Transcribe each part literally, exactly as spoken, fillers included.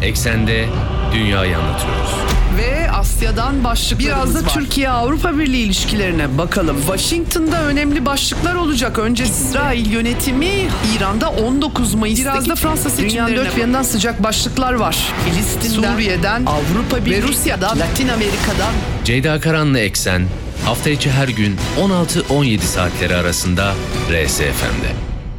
Eksende dünyayı anlatıyoruz. Ve Asya'dan başlıklarımız Biraz da var. Türkiye-Avrupa Birliği ilişkilerine bakalım. Washington'da önemli başlıklar olacak. Önce İsrail yönetimi, İran'da on dokuz Mayıs'taki Biraz da Fransa seçimlerine dünyanın dört bir bakalım. yanından sıcak başlıklar var. Filistin'den, Suriye'den, Avrupa Birliği ve Rusya'dan, Latin Amerika'dan. Ceyda Karan'la Eksen hafta içi her gün on altı on yedi saatleri arasında R S F M'de.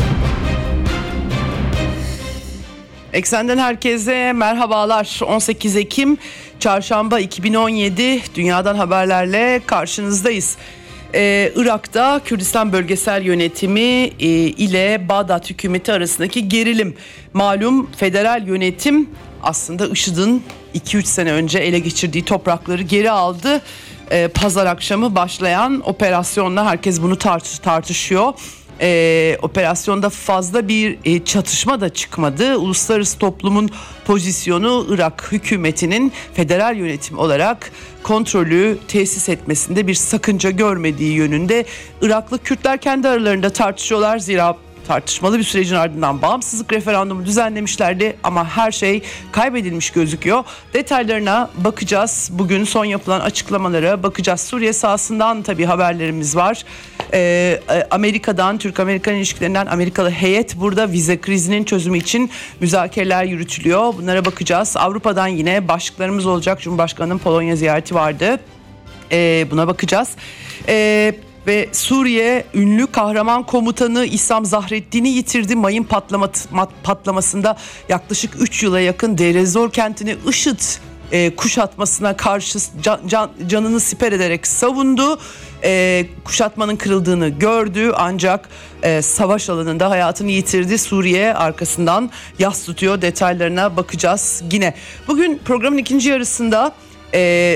Eksenden herkese merhabalar. on sekiz Ekim Çarşamba iki bin on yedi dünyadan haberlerle karşınızdayız. Ee, Irak'ta Kürdistan Bölgesel Yönetimi e, ile Bağdat hükümeti arasındaki gerilim. Malum federal yönetim aslında IŞİD'in iki üç sene önce ele geçirdiği toprakları geri aldı. Ee, pazar akşamı başlayan operasyonla herkes bunu tart- tartışıyor. Ee, operasyonda fazla bir e, çatışma da çıkmadı. Uluslararası toplumun pozisyonu Irak hükümetinin federal yönetim olarak kontrolü tesis etmesinde bir sakınca görmediği yönünde. Iraklı Kürtler kendi aralarında tartışıyorlar. Zira tartışmalı bir sürecin ardından bağımsızlık referandumu düzenlemişlerdi ama her şey kaybedilmiş gözüküyor. Detaylarına bakacağız. Bugün son yapılan açıklamalara bakacağız. Suriye sahasından tabii haberlerimiz var. Ee, Amerika'dan, Türk-Amerikan ilişkilerinden Amerikalı heyet burada, vize krizinin çözümü için müzakereler yürütülüyor. Bunlara bakacağız. Avrupa'dan yine başlıklarımız olacak. Cumhurbaşkanı'nın Polonya ziyareti vardı. Ee, buna bakacağız. Ee, Ve Suriye ünlü kahraman komutanı İssam Zahreddin'i yitirdi. Mayın patlamat, patlamasında yaklaşık üç yıla yakın Deir ez-Zor kentini IŞİD e, kuşatmasına karşı can, can, canını siper ederek savundu. E, kuşatmanın kırıldığını gördü ancak e, savaş alanında hayatını yitirdi. Suriye arkasından yas tutuyor. Detaylarına bakacağız yine. Bugün programın ikinci yarısında e,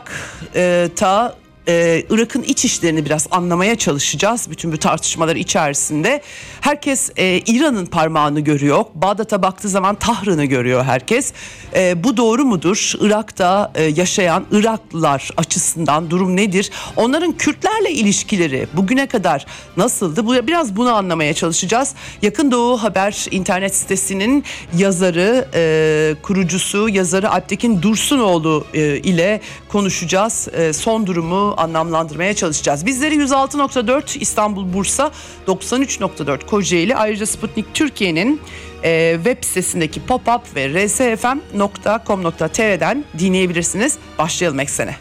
Irak'ta Ee, Irak'ın iç işlerini biraz anlamaya çalışacağız. Bütün bu tartışmalar içerisinde herkes e, İran'ın parmağını görüyor. Bağdat'a baktığı zaman Tahran'ı görüyor herkes. E, bu doğru mudur? Irak'ta e, yaşayan Iraklılar açısından durum nedir? Onların Kürtlerle ilişkileri bugüne kadar nasıldı? Bu, biraz bunu anlamaya çalışacağız. Yakın Doğu Haber internet sitesinin yazarı, e, kurucusu, yazarı Alptekin Dursunoğlu e, ile konuşacağız. E, son durumu anlamlandırmaya çalışacağız. Bizleri yüz altı nokta dört İstanbul Bursa, doksan üç nokta dört Kocaeli, ayrıca Sputnik Türkiye'nin e, web sitesindeki pop-up ve r s f m nokta com nokta t r'den dinleyebilirsiniz. Başlayalım Eksen'e.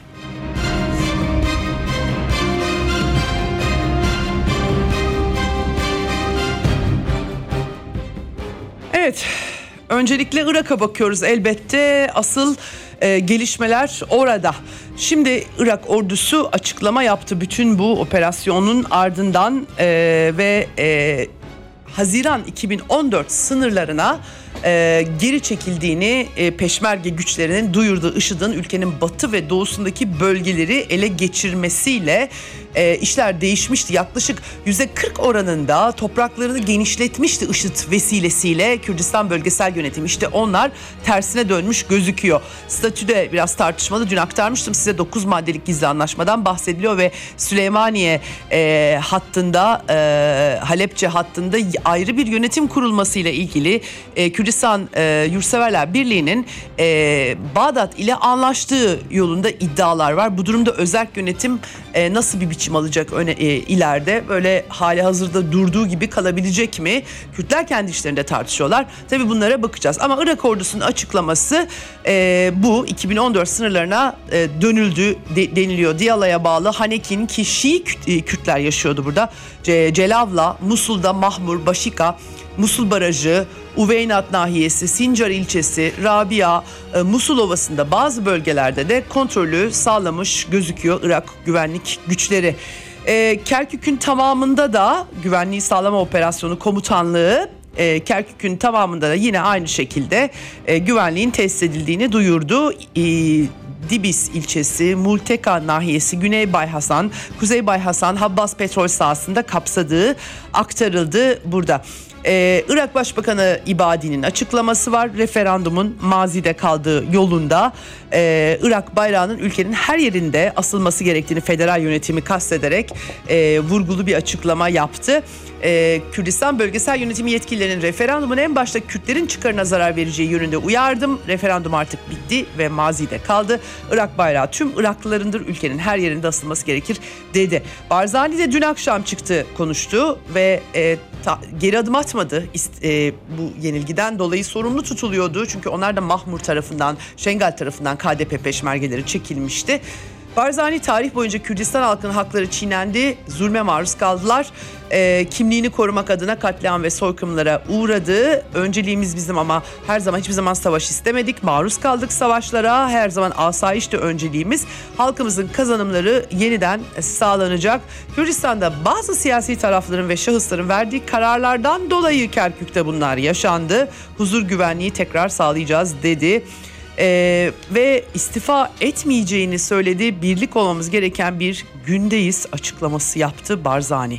Evet, öncelikle Irak'a bakıyoruz elbette. Asıl e, gelişmeler orada. Şimdi Irak ordusu açıklama yaptı bütün bu operasyonun ardından e, ve e, Haziran iki bin on dört sınırlarına e, geri çekildiğini e, Peşmerge güçlerinin duyurduğu IŞİD'in ülkenin batı ve doğusundaki bölgeleri ele geçirmesiyle e, işler değişmişti. Yaklaşık yüzde kırk oranında topraklarını genişletmişti IŞİD vesilesiyle Kürdistan Bölgesel Yönetimi. İşte onlar tersine dönmüş gözüküyor. Statüde biraz tartışmalı. Dün aktarmıştım size, dokuz maddelik gizli anlaşmadan bahsediliyor ve Süleymaniye e, hattında, e, Halepçe hattında ayrı bir yönetim kurulmasıyla ilgili e, Kürdistan e, Yurtseverler Birliği'nin e, Bağdat ile anlaştığı yolunda iddialar var. Bu durumda özerk yönetim e, nasıl bir biçim alacak öne, e, ileride? Böyle hali hazırda durduğu gibi kalabilecek mi? Kürtler kendi işlerinde tartışıyorlar. Tabii bunlara bakacağız. Ama Irak ordusunun açıklaması e, bu. iki bin on dört sınırlarına e, dönüldü de, deniliyor. Diyala'ya bağlı Hanekin ki Şii Kürtler yaşıyordu burada. Ce, Celavla, Musul'da Mahmur, Başika, Musul Barajı, Uveynat nahiyesi, Sincar ilçesi, Rabia, e, Musul Ovası'nda bazı bölgelerde de kontrolü sağlamış gözüküyor Irak güvenlik güçleri. E, Kerkük'ün tamamında da güvenliği sağlama operasyonu komutanlığı e, Kerkük'ün tamamında da yine aynı şekilde e, güvenliğin tesis edildiğini duyurdu. E, Dibis ilçesi, Multeka nahiyesi, Güney Bayhasan, Kuzey Bayhasan, Habbas petrol sahasında kapsadığı aktarıldı burada. Ee, Irak Başbakanı İbadi'nin açıklaması var. Referandumun mazide kaldığı yolunda ee, Irak bayrağının ülkenin her yerinde asılması gerektiğini federal yönetimi kastederek e, vurgulu bir açıklama yaptı. Ee, Kürdistan Bölgesel Yönetimi yetkililerinin referandumun en başta Kürtlerin çıkarına zarar vereceği yönünde uyardım. Referandum artık bitti ve mazide kaldı. Irak bayrağı tüm Iraklılarındır, ülkenin her yerinde asılması gerekir dedi. Barzani de dün akşam çıktı, konuştu ve e, ta, geri adım atmadı. İst, e, bu yenilgiden dolayı sorumlu tutuluyordu. Çünkü onlar da Mahmur tarafından, Şengal tarafından K D P peşmergeleri çekilmişti. Barzani tarih boyunca Kürdistan halkının hakları çiğnendi, zulme maruz kaldılar. E, kimliğini korumak adına katliam ve soykırımlara uğradı. Önceliğimiz bizim ama her zaman hiçbir zaman savaş istemedik. Maruz kaldık savaşlara. Her zaman asayiş de önceliğimiz. Halkımızın kazanımları yeniden sağlanacak. Kürdistan'da bazı siyasi tarafların ve şahısların verdiği kararlardan dolayı Kerkük'te bunlar yaşandı. Huzur güvenliği tekrar sağlayacağız dedi. Ee, ve istifa etmeyeceğini söyledi. Birlik olmamız gereken bir gündeyiz açıklaması yaptı Barzani.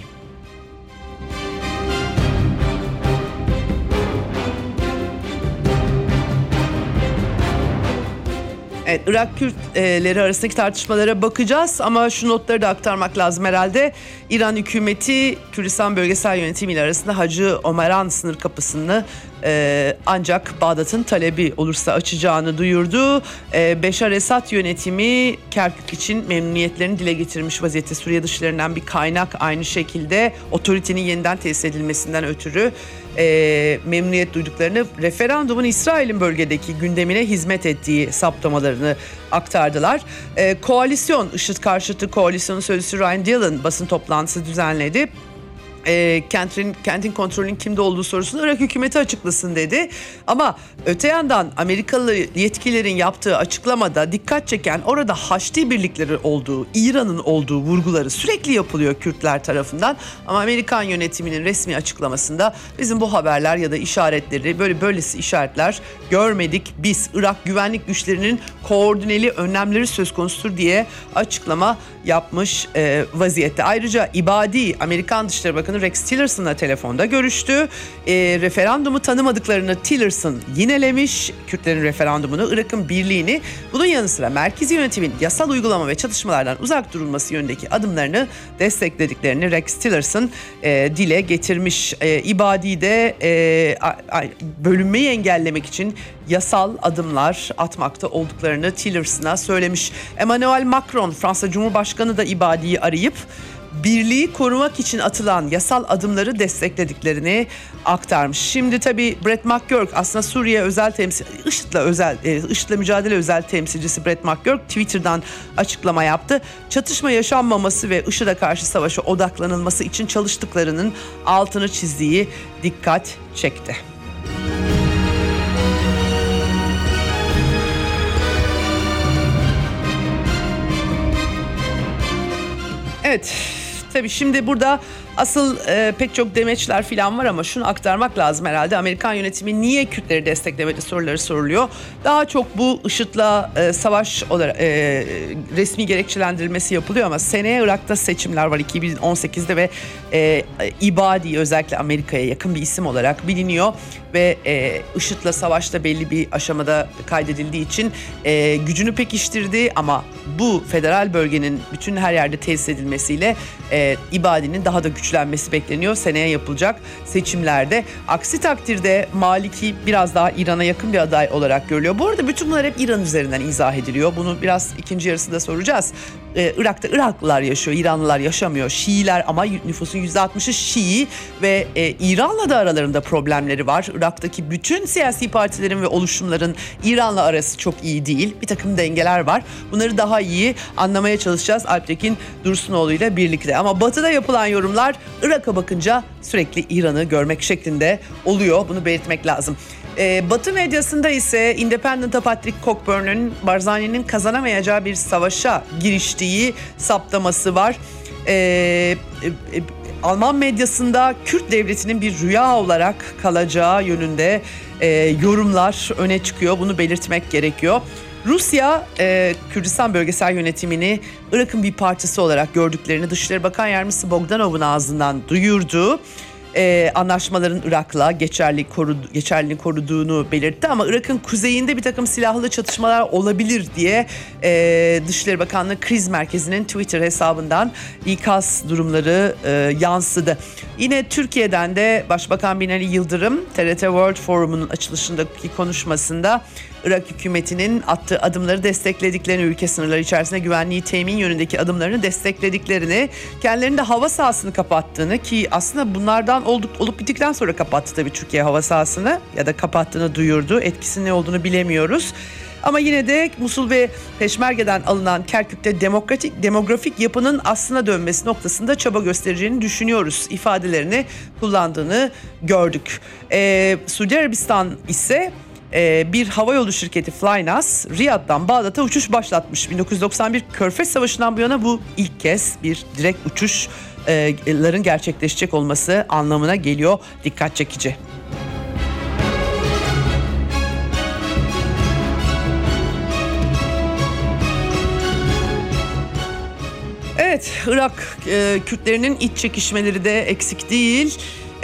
Evet, Irak Kürtleri arasındaki tartışmalara bakacağız ama şu notları da aktarmak lazım herhalde. İran hükümeti Kürdistan Bölgesel Yönetimi ile arasında Hacı Omeran sınır kapısını e, ancak Bağdat'ın talebi olursa açacağını duyurdu. E, Beşar Esad yönetimi Kerkük için memnuniyetlerini dile getirmiş vaziyette. Suriye dışlarından bir kaynak aynı şekilde otoritenin yeniden tesis edilmesinden ötürü e, memnuniyet duyduklarını, referandumun İsrail'in bölgedeki gündemine hizmet ettiği saptamalarını aktardılar. E, koalisyon, IŞİD karşıtı koalisyonun sözcüsü Ryan Dillon basın toplantısı düzenledi. E, kentin, kentin kontrolünün kimde olduğu sorusunu Irak hükümeti açıklasın dedi. Ama öte yandan Amerikalı yetkililerin yaptığı açıklamada dikkat çeken orada Haçlı birlikleri olduğu, İran'ın olduğu vurguları sürekli yapılıyor Kürtler tarafından. Ama Amerikan yönetiminin resmi açıklamasında bizim bu haberler ya da işaretleri, böyle böylesi işaretler görmedik. Biz Irak güvenlik güçlerinin koordineli önlemleri söz konusudur diye açıklama yapmış e, vaziyette. Ayrıca İbadi, Amerikan Dışişleri Bakanı Rex Tillerson'la telefonda görüştü. E, referandumu tanımadıklarını Tillerson yinelemiş. Kürtlerin referandumunu, Irak'ın birliğini, bunun yanı sıra merkezi yönetimin yasal uygulama ve çatışmalardan uzak durulması yönündeki adımlarını desteklediklerini Rex Tillerson e, dile getirmiş. E, İbadi de e, a, a, bölünmeyi engellemek için yasal adımlar atmakta olduklarını Tillerson'a söylemiş. Emmanuel Macron, Fransa Cumhurbaşkanı da İbadi'yi arayıp birliği korumak için atılan yasal adımları desteklediklerini aktarmış. Şimdi tabii Brett McGurk, aslında Suriye özel temsil, IŞİD'le özel, IŞİD'le mücadele özel temsilcisi Brett McGurk Twitter'dan açıklama yaptı. Çatışma yaşanmaması ve IŞİD'e karşı savaşa odaklanılması için çalıştıklarının altını çizdiği dikkat çekti. Evet, tabii şimdi burada asıl e, pek çok demeçler falan var ama şunu aktarmak lazım herhalde. Amerikan yönetimi niye Kürtleri desteklemedi soruları soruluyor. Daha çok bu IŞİD'le e, savaş olarak e, resmi gerekçelendirilmesi yapılıyor ama seneye Irak'ta seçimler var iki bin on sekizde ve e, İbadi özellikle Amerika'ya yakın bir isim olarak biliniyor ve e, IŞİD'le savaşta belli bir aşamada kaydedildiği için e, gücünü pekiştirdi ama bu federal bölgenin bütün her yerde tesis edilmesiyle e, İbadi'nin daha da güçlenmesi bekleniyor seneye yapılacak seçimlerde. Aksi takdirde Maliki biraz daha İran'a yakın bir aday olarak görülüyor. Bu arada bütün bunlar hep İran üzerinden izah ediliyor. Bunu biraz ikinci yarısında soracağız. Ee, Irak'ta Iraklılar yaşıyor, İranlılar yaşamıyor. Şiiler ama nüfusun yüzde altmışı Şii ve e, İran'la da aralarında problemleri var. Irak'taki bütün siyasi partilerin ve oluşumların İran'la arası çok iyi değil. Bir takım dengeler var. Bunları daha iyi anlamaya çalışacağız Alptekin Dursunoğlu ile birlikte. Ama Batı'da yapılan yorumlar Irak'a bakınca sürekli İran'ı görmek şeklinde oluyor. Bunu belirtmek lazım. Ee, Batı medyasında ise Independent'a Patrick Cockburn'un Barzani'nin kazanamayacağı bir savaşa giriştiği saptaması var. Ee, e, e, Alman medyasında Kürt devletinin bir rüya olarak kalacağı yönünde e, yorumlar öne çıkıyor. Bunu belirtmek gerekiyor. Rusya, e, Kürdistan Bölgesel Yönetimini Irak'ın bir parçası olarak gördüklerini Dışişleri Bakan Yardımcısı Bogdanov'un ağzından duyurdu. e, anlaşmaların Irak'la geçerli korudu, geçerliliğini koruduğunu belirtti. Ama Irak'ın kuzeyinde bir takım silahlı çatışmalar olabilir diye e, Dışişleri Bakanlığı Kriz Merkezi'nin Twitter hesabından ikaz durumları e, yansıdı. Yine Türkiye'den de Başbakan Binali Yıldırım T R T World Forum'un açılışındaki konuşmasında Irak hükümetinin attığı adımları desteklediklerini, ülke sınırları içerisinde güvenliği temin yönündeki adımlarını desteklediklerini, kendilerinin de hava sahasını kapattığını, ki aslında bunlardan olduk, olup bittikten sonra kapattı tabii Türkiye hava sahasını, ya da kapattığını duyurdu. Etkisinin ne olduğunu bilemiyoruz. Ama yine de Musul ve Peşmerge'den alınan Kerkük'te demokratik demografik yapının aslına dönmesi noktasında çaba göstereceğini düşünüyoruz ifadelerini kullandığını gördük. Ee, Suudi Arabistan ise e, bir havayolu şirketi Flynas, Riyad'dan Bağdat'a uçuş başlatmış. bin dokuz yüz doksan bir Körfez Savaşı'ndan bu yana bu ilk kez bir direkt uçuşların gerçekleşecek olması anlamına geliyor. Dikkat çekici. Evet, Irak e, Kürtlerinin iç çekişmeleri de eksik değil.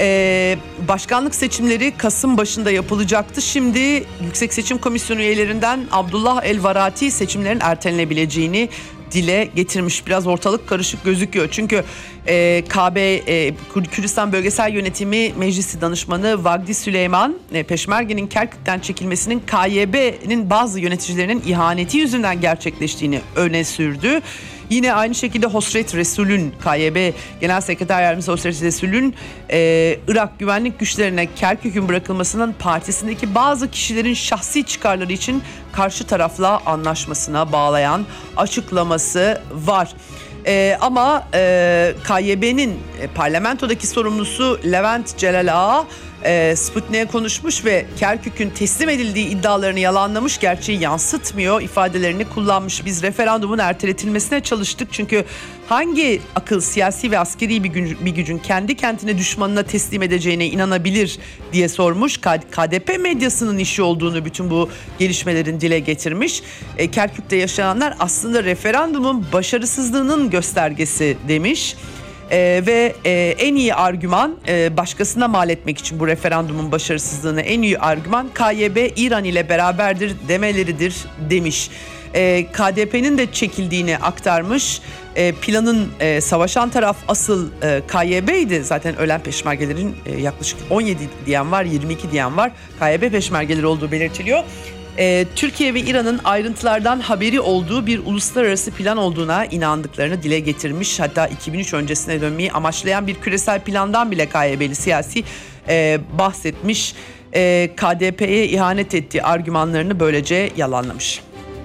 E, başkanlık seçimleri Kasım başında yapılacaktı. Şimdi Yüksek Seçim Komisyonu üyelerinden Abdullah El-Varati seçimlerin ertelenebileceğini dile getirmiş. Biraz ortalık karışık gözüküyor. Çünkü e, K B e, Kürdistan Bölgesel Yönetimi Meclisi Danışmanı Vagdi Süleyman, e, Peşmerge'nin Kerkük'ten çekilmesinin K Y B'nin bazı yöneticilerinin ihaneti yüzünden gerçekleştiğini öne sürdü. Yine aynı şekilde Hosret Resul'ün, K Y B Genel Sekreter Yardımcısı Hosret Resul'ün e, Irak güvenlik güçlerine Kerkük'ün bırakılmasının partisindeki bazı kişilerin şahsi çıkarları için karşı tarafla anlaşmasına bağlayan açıklaması var. Ee, ama e, K Y B'nin e, parlamentodaki sorumlusu Levent Celal Ağa e, Sputnik'e konuşmuş ve Kerkük'ün teslim edildiği iddialarını yalanlamış, gerçeği yansıtmıyor ifadelerini kullanmış. Biz referandumun erteletilmesine çalıştık çünkü hangi akıl siyasi ve askeri bir, gün, bir gücün kendi kentine düşmanına teslim edeceğine inanabilir diye sormuş. K D P medyasının işi olduğunu bütün bu gelişmelerin dile getirmiş. E, Kerkük'te yaşananlar aslında referandumun başarısızlığının göstergesi demiş. Ee, ve e, en iyi argüman e, başkasına mal etmek için bu referandumun başarısızlığına en iyi argüman K Y B İran ile beraberdir demeleridir demiş. E, K D P'nin de çekildiğini aktarmış. E, planın e, savaşan taraf asıl e, K Y B'ydi. Zaten ölen peşmergelerin e, yaklaşık on yedi diyen var, yirmi iki diyen var. K Y B peşmergeleri olduğu belirtiliyor. Ee, Türkiye ve İran'ın ayrıntılardan haberi olduğu bir uluslararası plan olduğuna inandıklarını dile getirmiş. Hatta iki bin üç öncesine dönmeyi amaçlayan bir küresel plandan bile K Y B'li siyasi e, bahsetmiş. E, K D P'ye ihanet ettiği argümanlarını böylece yalanlamış.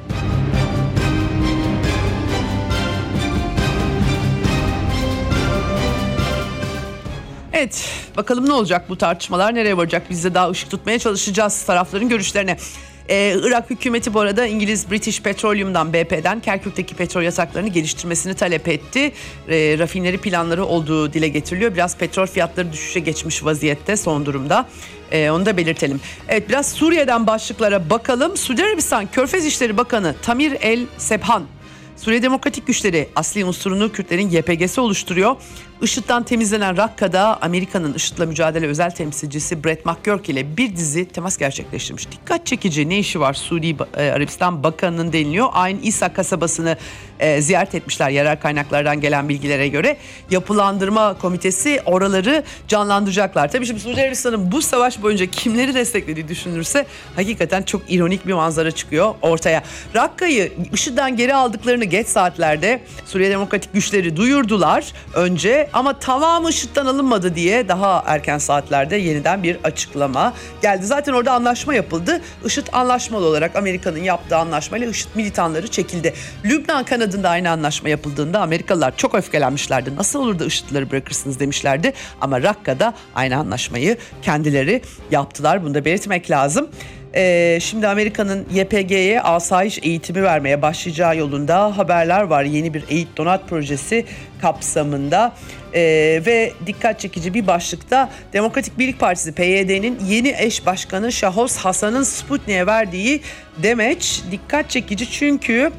Evet, bakalım ne olacak, bu tartışmalar nereye varacak? Biz de daha ışık tutmaya çalışacağız tarafların görüşlerine. Ee, Irak hükümeti bu arada İngiliz British Petroleum'dan B P'den Kerkük'teki petrol yataklarını geliştirmesini talep etti. E, rafineri planları olduğu dile getiriliyor. Biraz petrol fiyatları düşüşe geçmiş vaziyette son durumda. E, onu da belirtelim. Evet, biraz Suriye'den başlıklara bakalım. Suudi Arabistan Körfez İşleri Bakanı Tamir El Sebhan, Suriye Demokratik Güçleri asli unsurunu Kürtlerin Y P G'si oluşturuyor. IŞİD'den temizlenen Rakka'da Amerika'nın IŞİD'le mücadele özel temsilcisi Brett McGurk ile bir dizi temas gerçekleştirmiş. Dikkat çekici, ne işi var Suudi Arabistan Bakanı'nın deniliyor. Ayn İsa kasabasını e, ziyaret etmişler yerel kaynaklardan gelen bilgilere göre. Yapılandırma komitesi oraları canlandıracaklar. Tabii şimdi Suudi Arabistan'ın bu savaş boyunca kimleri desteklediği düşünülürse hakikaten çok ironik bir manzara çıkıyor ortaya. Rakka'yı IŞİD'den geri aldıklarını geç saatlerde Suriye Demokratik Güçleri duyurdular önce. Ama tamamı IŞİD'den alınmadı diye daha erken saatlerde yeniden bir açıklama geldi. Zaten orada anlaşma yapıldı. IŞİD anlaşmalı olarak Amerika'nın yaptığı anlaşmayla IŞİD militanları çekildi. Lübnan kanadında aynı anlaşma yapıldığında Amerikalılar çok öfkelenmişlerdi. Nasıl olur da IŞİD'leri bırakırsınız demişlerdi. Ama Rakka'da aynı anlaşmayı kendileri yaptılar. Bunu da belirtmek lazım. Ee, şimdi Amerika'nın Y P G'ye asayiş eğitimi vermeye başlayacağı yolunda haberler var. Yeni bir Eğit Donat projesi kapsamında ee, ve dikkat çekici bir başlıkta Demokratik Birlik Partisi P Y D'nin yeni eş başkanı Şahos Hasan'ın Sputnik'e verdiği demeç dikkat çekici çünkü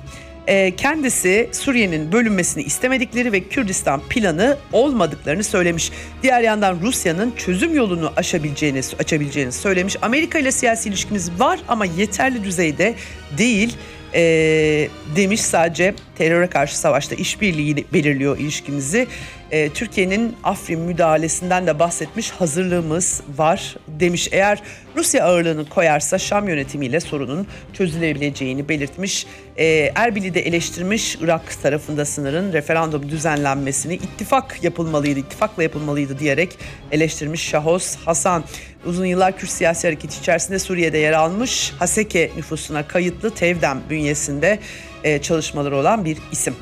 E, kendisi Suriye'nin bölünmesini istemedikleri ve Kürdistan planı olmadıklarını söylemiş. Diğer yandan Rusya'nın çözüm yolunu aşabileceğini, açabileceğini söylemiş. Amerika ile siyasi ilişkimiz var ama yeterli düzeyde değil e, demiş. Sadece teröre karşı savaşta işbirliği belirliyor ilişkimizi. E, Türkiye'nin Afrin müdahalesinden de bahsetmiş, hazırlığımız var demiş. Eğer Rusya ağırlığını koyarsa Şam yönetimiyle sorunun çözülebileceğini belirtmiş. E, Erbil'i de eleştirmiş, Irak tarafında sınırın referandum düzenlenmesini ittifak yapılmalıydı, ittifakla yapılmalıydı diyerek eleştirmiş Şahoz Hasan. Uzun yıllar Kürt siyasi hareketi içerisinde Suriye'de yer almış, Haseke nüfusuna kayıtlı Tevdem bünyesinde e, çalışmaları olan bir isim.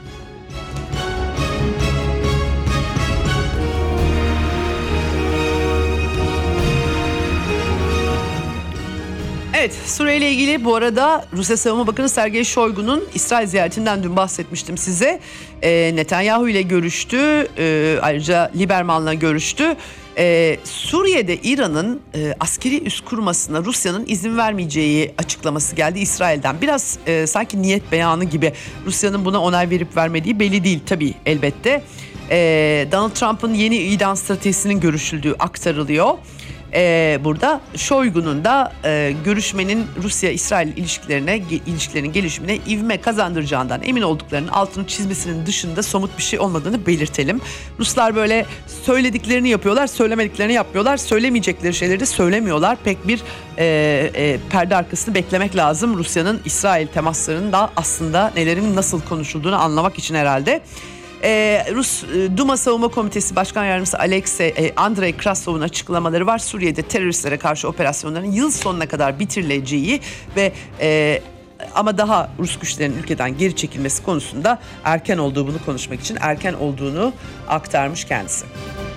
Evet, Suriye ile ilgili bu arada Rusya Savunma Bakanı Sergey Shoigu'nun İsrail ziyaretinden dün bahsetmiştim size. E, Netanyahu ile görüştü, e, ayrıca Lieberman'la görüştü. Ee, Suriye'de İran'ın e, askeri üs kurmasına Rusya'nın izin vermeyeceği açıklaması geldi İsrail'den. Biraz e, sanki niyet beyanı gibi. Rusya'nın buna onay verip vermediği belli değil tabii elbette. Ee, Donald Trump'ın yeni idam stratejisinin görüşüldüğü aktarılıyor. Ee, burada Shoigu'nun da e, görüşmenin Rusya-İsrail ilişkilerine ilişkilerin gelişimine ivme kazandıracağından emin olduklarının altını çizmesinin dışında somut bir şey olmadığını belirtelim. Ruslar böyle söylediklerini yapıyorlar, söylemediklerini yapmıyorlar, söylemeyecekleri şeyleri de söylemiyorlar. Pek bir e, e, perde arkasını beklemek lazım. Rusya'nın İsrail temaslarının da aslında nelerin nasıl konuşulduğunu anlamak için herhalde. Ee, Rus e, Duma Savunma Komitesi Başkan Yardımcısı Alexey e, Andrei Krasov'un açıklamaları var. Suriye'de teröristlere karşı operasyonların yıl sonuna kadar bitirileceği ve e, ama daha Rus güçlerinin ülkeden geri çekilmesi konusunda erken olduğu, bunu konuşmak için erken olduğunu aktarmış kendisi.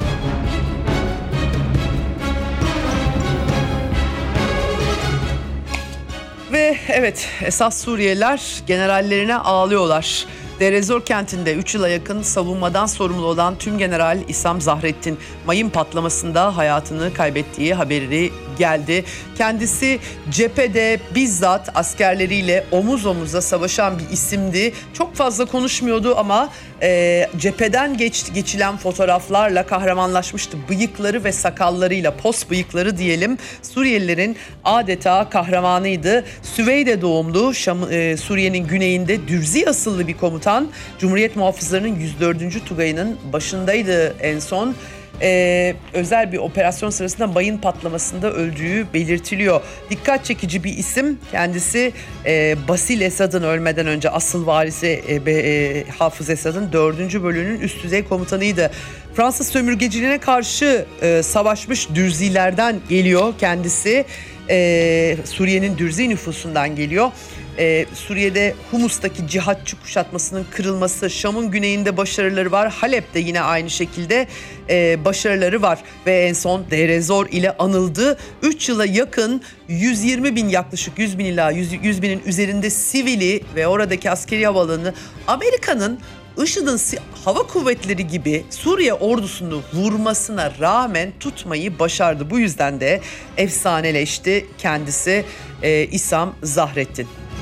Ve evet, esas Suriyeliler generallerine ağlıyorlar. Deir ez-Zor kentinde üç yıla yakın savunmadan sorumlu olan Tümgeneral İsam Zahrettin mayın patlamasında hayatını kaybettiği haberi geldi. Kendisi cephede bizzat askerleriyle omuz omuza savaşan bir isimdi. Çok fazla konuşmuyordu ama e, cepheden geç, geçilen fotoğraflarla kahramanlaşmıştı. Bıyıkları ve sakallarıyla, pos bıyıkları diyelim, Suriyelilerin adeta kahramanıydı. Süveyde doğumlu, Şam, e, Suriye'nin güneyinde Dürzi asıllı bir komutan. Cumhuriyet Muhafızları'nın yüz dördüncü Tugayı'nın başındaydı en son. Ee, özel bir operasyon sırasında mayın patlamasında öldüğü belirtiliyor. Dikkat çekici bir isim. Kendisi e, Basil Esad'ın ölmeden önce asıl varisi e, e, Hafız Esad'ın dördüncü bölüğünün üst düzey komutanıydı. Fransız sömürgeciliğine karşı e, savaşmış Dürzilerden geliyor kendisi. E, Suriye'nin Dürzi nüfusundan geliyor. Ee, Suriye'de Humus'taki cihatçı kuşatmasının kırılması, Şam'ın güneyinde başarıları var. Halep'te yine aynı şekilde e, başarıları var ve en son Deir ez-Zor ile anıldı. üç yıla yakın yüz yirmi bin, yaklaşık yüz bin ila yüz binin üzerinde sivili ve oradaki askeri havaalanı Amerika'nın IŞİD'in hava kuvvetleri gibi Suriye ordusunu vurmasına rağmen tutmayı başardı. Bu yüzden de efsaneleşti kendisi e, İsam Zahrettin.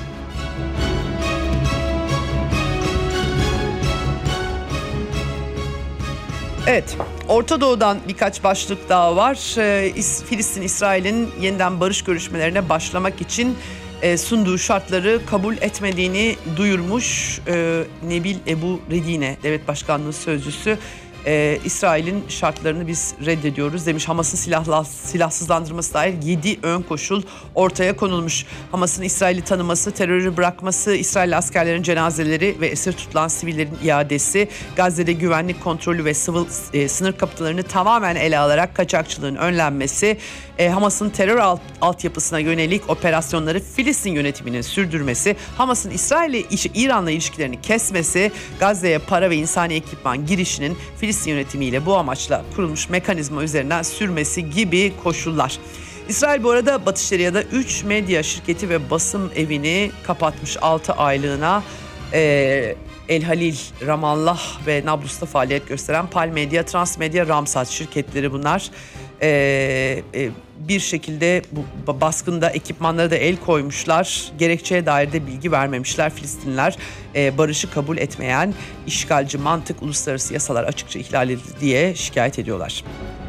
Evet, Orta Doğu'dan birkaç başlık daha var. Ee, Filistin, İsrail'in yeniden barış görüşmelerine başlamak için e, sunduğu şartları kabul etmediğini duyurmuş e, Nebil Ebu Redine, Devlet Başkanlığı Sözcüsü. Ee, İsrail'in şartlarını biz reddediyoruz demiş. Hamas'ın silahla, silahsızlandırması dair yedi ön koşul ortaya konulmuş. Hamas'ın İsrail'i tanıması, terörü bırakması, İsrail askerlerin cenazeleri ve esir tutulan sivillerin iadesi, Gazze'de güvenlik kontrolü ve sıvı, e, sınır kapılarını tamamen ele alarak kaçakçılığın önlenmesi, e, Hamas'ın terör alt, altyapısına yönelik operasyonları Filistin yönetiminin sürdürmesi, Hamas'ın İsrail'le, İran'la ilişkilerini kesmesi, Gazze'ye para ve insani ekipman girişinin Filistin yönetimiyle bu amaçla kurulmuş mekanizma üzerinden sürmesi gibi koşullar. İsrail bu arada Batı Şeria'da üç medya şirketi ve basım evini kapatmış altı aylığına. Ee, El Halil, Ramallah ve Nablus'ta faaliyet gösteren Pal Medya, Transmedya, Ramsat şirketleri bunlar. Ee, e, bir şekilde bu baskında ekipmanlara da el koymuşlar. Gerekçeye dair de bilgi vermemişler. Filistinliler e, barışı kabul etmeyen işgalci mantık, uluslararası yasalar açıkça ihlal edildi diye şikayet ediyorlar.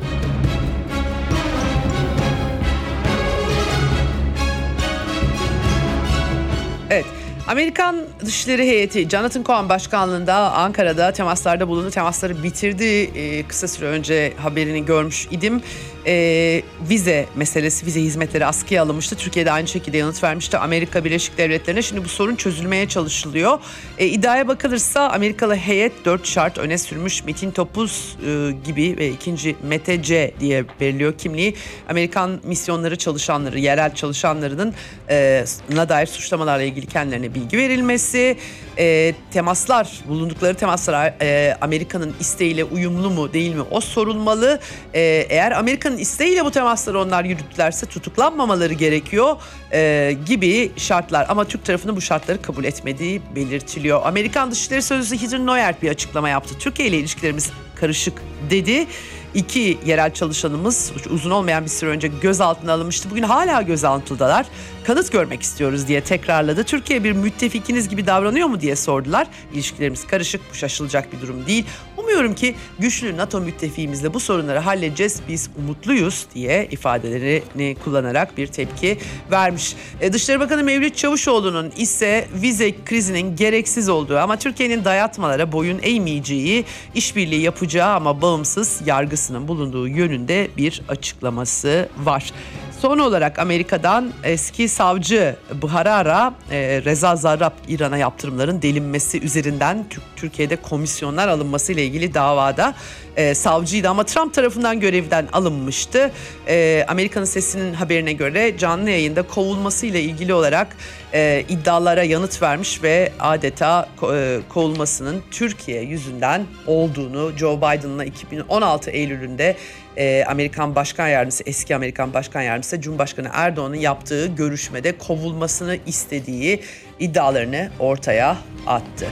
Evet. Amerikan Dışişleri Heyeti Jonathan Cohen başkanlığında Ankara'da temaslarda bulundu. Temasları bitirdi. Ee, kısa süre önce haberini görmüş idim. Ee, vize meselesi, vize hizmetleri askıya alınmıştı. Türkiye'de aynı şekilde yanıt vermişti Amerika Birleşik Devletleri'ne. Şimdi bu sorun çözülmeye çalışılıyor. Ee, iddiaya bakılırsa Amerikalı heyet dört şart öne sürmüş. Metin Topuz e, gibi ve ikinci Mete C diye veriliyor kimliği. Amerikan misyonları çalışanları, yerel çalışanlarının e, na dair suçlamalarla ilgili kendilerine bilgi verilmesi, e, temaslar, bulundukları temaslar e, Amerika'nın isteğiyle uyumlu mu değil mi o sorulmalı. E, eğer Amerika'nın isteğiyle bu temasları onlar yürüttülerse tutuklanmamaları gerekiyor e, gibi şartlar. Ama Türk tarafının bu şartları kabul etmediği belirtiliyor. Amerikan Dışişleri Sözcüsü Heather Nauert bir açıklama yaptı. Türkiye ile ilişkilerimiz karışık dedi. İki yerel çalışanımız uzun olmayan bir süre önce gözaltına alınmıştı. Bugün hala gözaltıdalar. Kanıt görmek istiyoruz diye tekrarladı. Türkiye bir müttefikiniz gibi davranıyor mu diye sordular. İlişkilerimiz karışık, bu şaşılacak bir durum değil. Umuyorum ki güçlü NATO müttefiğimizle bu sorunları halledeceğiz. Biz umutluyuz diye ifadelerini kullanarak bir tepki vermiş. E, Dışişleri Bakanı Mevlüt Çavuşoğlu'nun ise vize krizinin gereksiz olduğu ama Türkiye'nin dayatmalara boyun eğmeyeceği, işbirliği yapacağı ama bağımsız yargısının bulunduğu yönünde bir açıklaması var. Son olarak Amerika'dan eski savcı Bharara, e, Reza Zarrab İran'a yaptırımların delinmesi üzerinden Türkiye'de komisyonlar alınması ile ilgili davada e, savcıydı ama Trump tarafından görevden alınmıştı. E, Amerika'nın Sesi'nin haberine göre canlı yayında kovulması ile ilgili olarak e, iddialara yanıt vermiş ve adeta e, kovulmasının Türkiye yüzünden olduğunu, Joe Biden'la iki bin on altı Eylül'ünde Ee, Amerikan Başkan Yardımcısı, eski Amerikan Başkan Yardımcısı Cumhurbaşkanı Erdoğan'ın yaptığı görüşmede kovulmasını istediği iddialarını ortaya attı.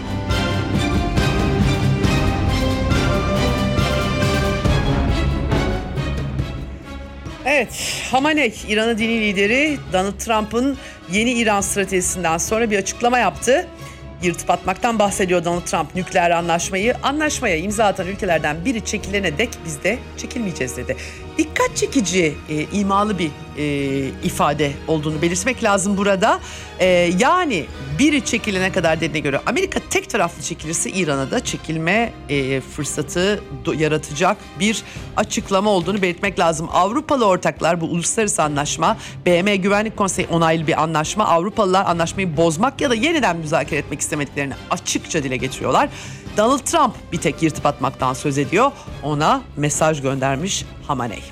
Evet, Hamaney, İran'ın dini lideri Donald Trump'ın yeni İran stratejisinden sonra bir açıklama yaptı. Yırtıp atmaktan bahsediyor Donald Trump nükleer anlaşmayı. Anlaşmaya imza atan ülkelerden biri çekilene dek biz de çekilmeyeceğiz dedi. Dikkat çekici, e, imalı bir e, ifade olduğunu belirtmek lazım burada. E, yani biri çekilene kadar dediğine göre Amerika tek taraflı çekilirse İran'a da çekilme e, fırsatı do- yaratacak bir açıklama olduğunu belirtmek lazım. Avrupalı ortaklar, bu uluslararası anlaşma, B M Güvenlik Konseyi onaylı bir anlaşma. Avrupalılar anlaşmayı bozmak ya da yeniden müzakere etmek istemediklerini açıkça dile getiriyorlar. Donald Trump bir tek yırtıp atmaktan söz ediyor. Ona mesaj göndermiş Hamaney.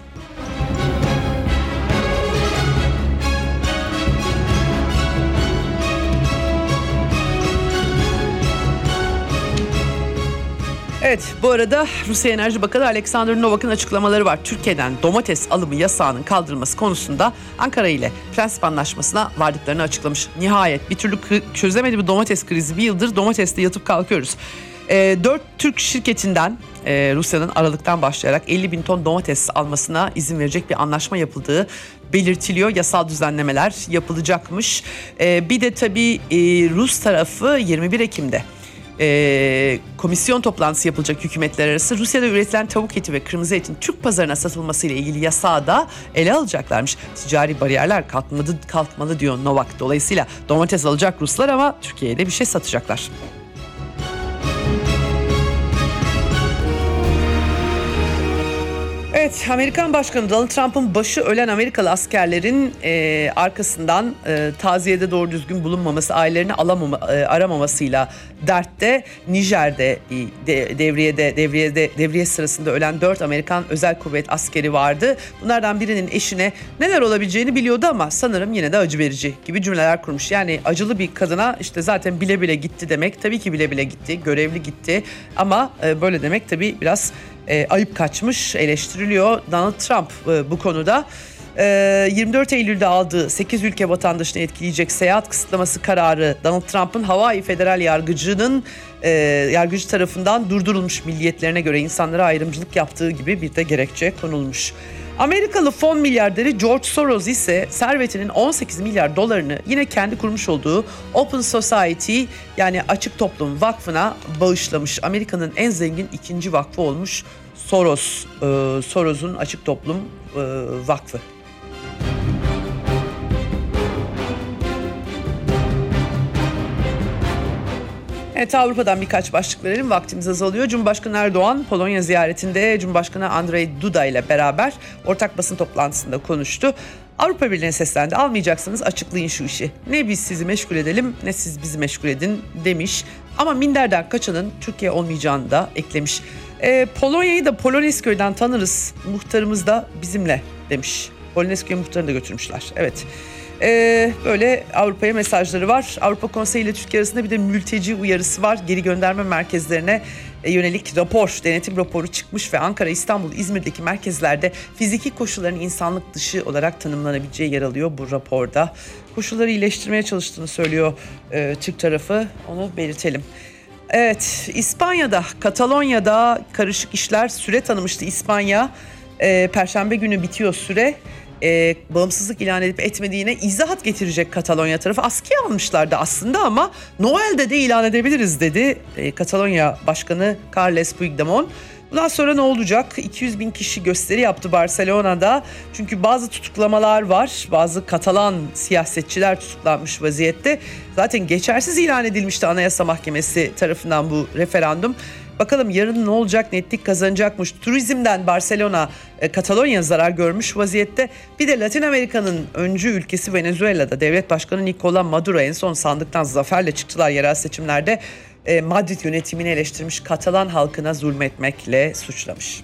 Evet, bu arada Rusya Enerji Bakanı Alexander Novak'ın açıklamaları var. Türkiye'den domates alımı yasağının kaldırılması konusunda Ankara ile prensip anlaşmasına vardıklarını açıklamış. Nihayet bir türlü çözemedi bu domates krizi. Bir yıldır domatesle yatıp kalkıyoruz. E, dört Türk şirketinden e, Rusya'nın Aralık'tan başlayarak elli bin ton domates almasına izin verecek bir anlaşma yapıldığı belirtiliyor. Yasal düzenlemeler yapılacakmış. E, bir de tabii e, Rus tarafı yirmi bir Ekim'de e, komisyon toplantısı yapılacak hükümetler arası. Rusya'da üretilen tavuk eti ve kırmızı etin Türk pazarına satılması ile ilgili yasağı da ele alacaklarmış. Ticari bariyerler kalkmalı, kalkmalı diyor Novak. Dolayısıyla domates alacak Ruslar ama Türkiye'ye de bir şey satacaklar. Evet, Amerikan Başkanı Donald Trump'ın başı ölen Amerikalı askerlerin e, arkasından e, taziyede doğru düzgün bulunmaması, ailelerini alamama, e, aramamasıyla dertte. Nijer'de de, devriyede devriyede devriye sırasında ölen dört Amerikan özel kuvvet askeri vardı. Bunlardan birinin eşine neler olabileceğini biliyordu ama sanırım yine de acı verici gibi cümleler kurmuş. Yani acılı bir kadına işte zaten bile bile gitti demek, tabii ki bile bile gitti, görevli gitti ama e, böyle demek tabii biraz E, ayıp kaçmış, eleştiriliyor Donald Trump e, bu konuda. E, yirmi dört Eylül'de aldığı sekiz ülke vatandaşını etkileyecek seyahat kısıtlaması kararı Donald Trump'ın Hawaii federal yargıcının e, yargıcı tarafından durdurulmuş, milliyetlerine göre insanlara ayrımcılık yaptığı gibi bir de gerekçe konulmuş. Amerikalı fon milyarderi George Soros ise servetinin on sekiz milyar dolarını yine kendi kurmuş olduğu Open Society yani Açık Toplum Vakfı'na bağışlamış. Amerika'nın en zengin ikinci vakfı olmuş Soros, e, Soros'un Açık Toplum e, Vakfı. Evet, Avrupa'dan birkaç başlık verelim. Vaktimiz azalıyor. Cumhurbaşkanı Erdoğan Polonya ziyaretinde Cumhurbaşkanı Andrzej Duda ile beraber ortak basın toplantısında konuştu. Avrupa Birliği'ne seslendi. Almayacaksanız açıklayın şu işi. Ne biz sizi meşgul edelim ne siz bizi meşgul edin demiş. Ama minderden kaçanın Türkiye olmayacağını da eklemiş. E, Polonya'yı da Polonezköy'den tanırız. Muhtarımız da bizimle demiş. Polonezköy muhtarını da götürmüşler. Evet. Ee, böyle Avrupa'ya mesajları var. Avrupa Konseyi ile Türkiye arasında bir de mülteci uyarısı var. Geri gönderme merkezlerine yönelik rapor, denetim raporu çıkmış ve Ankara, İstanbul, İzmir'deki merkezlerde fiziki koşulların insanlık dışı olarak tanımlanabileceği yer alıyor bu raporda. Koşulları iyileştirmeye çalıştığını söylüyor e, Türk tarafı, onu belirtelim. Evet, İspanya'da, Katalonya'da karışık işler süre tanımıştı İspanya. E, Perşembe günü bitiyor süre. Ee, bağımsızlık ilan edip etmediğine izahat getirecek Katalonya tarafı. Askıya almışlardı aslında ama Noel'de de ilan edebiliriz dedi ee, Katalonya Başkanı Carles Puigdemont. Bundan sonra ne olacak? iki yüz bin kişi gösteri yaptı Barcelona'da. Çünkü bazı tutuklamalar var. Bazı Katalan siyasetçiler tutuklanmış vaziyette. Zaten geçersiz ilan edilmişti Anayasa Mahkemesi tarafından bu referandum. Bakalım yarın ne olacak, netlik kazanacakmış. Turizmden Barcelona, e, Katalonya zarar görmüş vaziyette. Bir de Latin Amerika'nın öncü ülkesi Venezuela'da devlet başkanı Nicolás Maduro en son sandıktan zaferle çıktılar yerel seçimlerde. E, Madrid yönetimini eleştirmiş, Katalan halkına zulmetmekle suçlamış.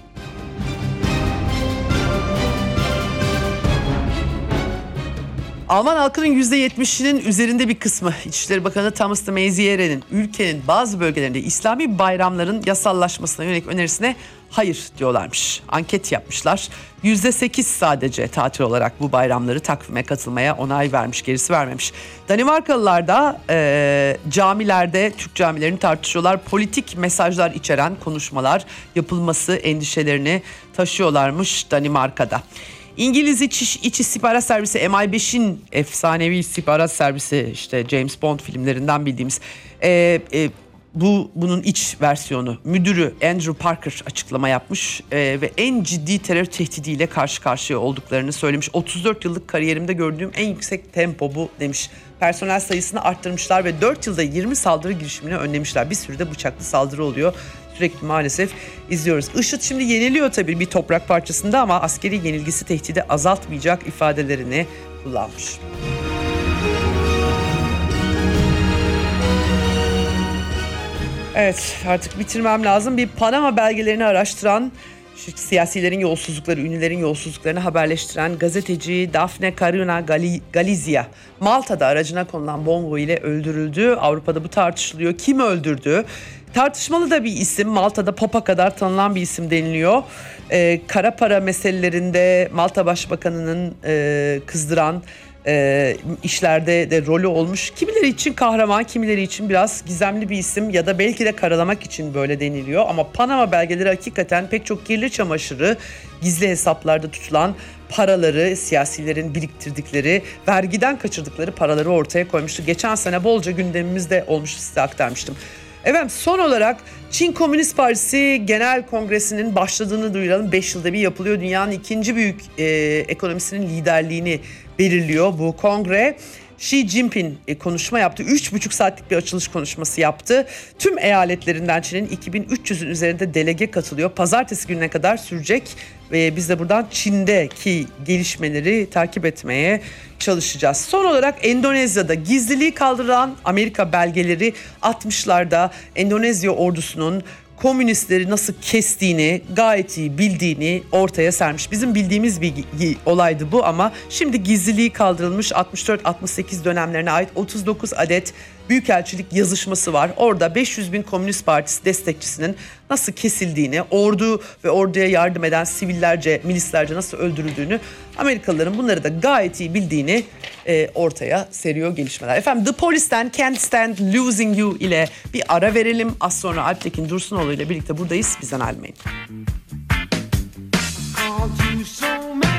Alman halkının yüzde yetmişinin üzerinde bir kısmı İçişleri Bakanı Thomas de Maiziere'nin ülkenin bazı bölgelerinde İslami bayramların yasallaşmasına yönelik önerisine hayır diyorlarmış. Anket yapmışlar. yüzde sekiz sadece tatil olarak bu bayramları takvime katılmaya onay vermiş, gerisi vermemiş. Danimarkalılar da e, camilerde, Türk camilerini tartışıyorlar. Politik mesajlar içeren konuşmalar yapılması endişelerini taşıyorlarmış Danimarka'da. İngiliz İç, İç İstihbarat Servisi M I beşin efsanevi istihbarat servisi, işte James Bond filmlerinden bildiğimiz e, e, bu bunun iç versiyonu müdürü Andrew Parker açıklama yapmış e, ve en ciddi terör tehdidiyle karşı karşıya olduklarını söylemiş. otuz dört yıllık kariyerimde gördüğüm en yüksek tempo bu demiş. Personel sayısını arttırmışlar ve dört yılda yirmi saldırı girişimini önlemişler. Bir sürü de bıçaklı saldırı oluyor. Sürekli maalesef izliyoruz. IŞİD şimdi yeniliyor tabii bir toprak parçasında ama askeri yenilgisi tehdidi azaltmayacak ifadelerini kullanmış. Evet, artık bitirmem lazım. Bir Panama belgelerini araştıran, siyasilerin yolsuzlukları, ünlülerin yolsuzluklarını haberleştiren gazeteci Daphne Caruana Galizia Malta'da aracına konulan bomba ile öldürüldü. Avrupa'da bu tartışılıyor. Kim öldürdü? Tartışmalı da bir isim. Malta'da Papa kadar tanınan bir isim deniliyor. Ee, kara para meselelerinde Malta Başbakanı'nın e, kızdıran e, işlerde de rolü olmuş. Kimileri için kahraman, kimileri için biraz gizemli bir isim ya da belki de karalamak için böyle deniliyor. Ama Panama belgeleri hakikaten pek çok kirli çamaşırı, gizli hesaplarda tutulan paraları, siyasilerin biriktirdikleri, vergiden kaçırdıkları paraları ortaya koymuştu. Geçen sene bolca gündemimizde olmuştu, size aktarmıştım. Efendim, son olarak Çin Komünist Partisi Genel Kongresi'nin başladığını duyuralım. beş yılda bir yapılıyor. Dünyanın ikinci büyük e, ekonomisinin liderliğini belirliyor bu kongre. Xi Jinping e, konuşma yaptı. üç buçuk saatlik bir açılış konuşması yaptı. Tüm eyaletlerinden Çin'in iki bin üç yüzün üzerinde delege katılıyor. Pazartesi gününe kadar sürecek ve biz de buradan Çin'deki gelişmeleri takip etmeye çalışacağız. Son olarak Endonezya'da gizliliği kaldıran Amerika belgeleri altmışlarda Endonezya ordusunun komünistleri nasıl kestiğini gayet iyi bildiğini ortaya sermiş. Bizim bildiğimiz bir olaydı bu ama şimdi gizliliği kaldırılmış. altmış dört altmış sekiz dönemlerine ait otuz dokuz adet büyükelçilik yazışması var. Orada beş yüz bin Komünist Partisi destekçisinin nasıl kesildiğini, ordu ve orduya yardım eden sivillerce, milislerce nasıl öldürüldüğünü, Amerikalıların bunları da gayet iyi bildiğini e, ortaya seriyor gelişmeler. Efendim, The Police'ten Can't Stand Losing You ile bir ara verelim. Az sonra Alptekin Dursunoğlu ile birlikte buradayız. Bizden ayrılmayın.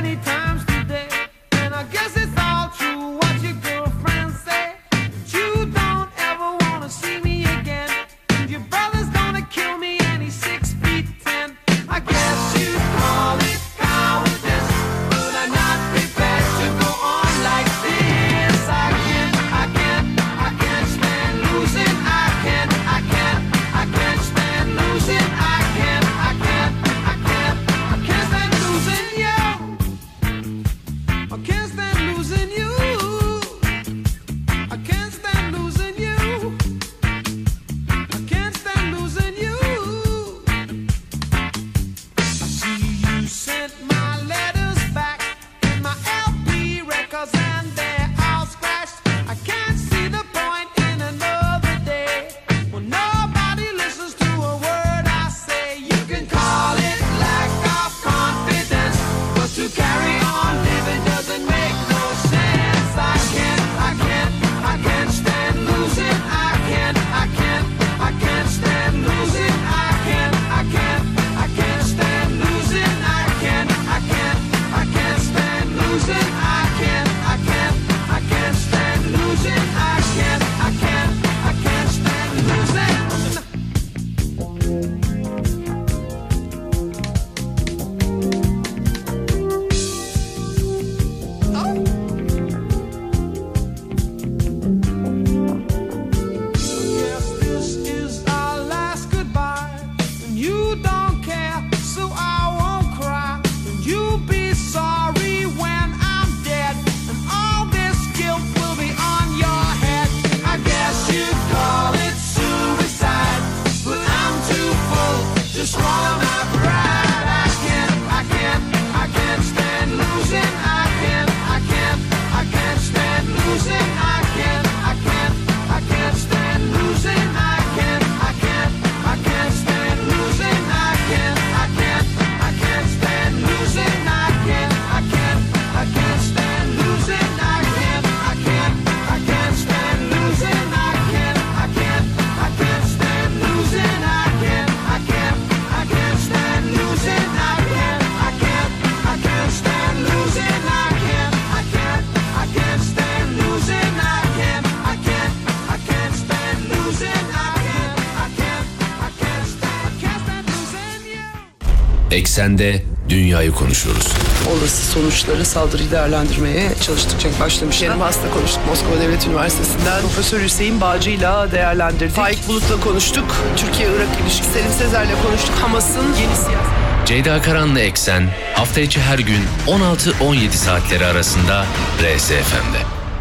Eksende dünyayı konuşuyoruz. Olası sonuçları saldırıyı değerlendirmeye çalıştıkça başlamışlar. Kerim Has'la konuştuk Moskova Devlet Üniversitesi'nden. Profesör Hüseyin Bağcı'yla değerlendirdik. Faik Bulut'la konuştuk. Türkiye-Irak ilişkisi. Selim Sezer'le konuştuk. Hamas'ın yeni siyasi... Ceyda Karan'la Eksen hafta içi her gün on altı on yedi saatleri arasında R S F M'de.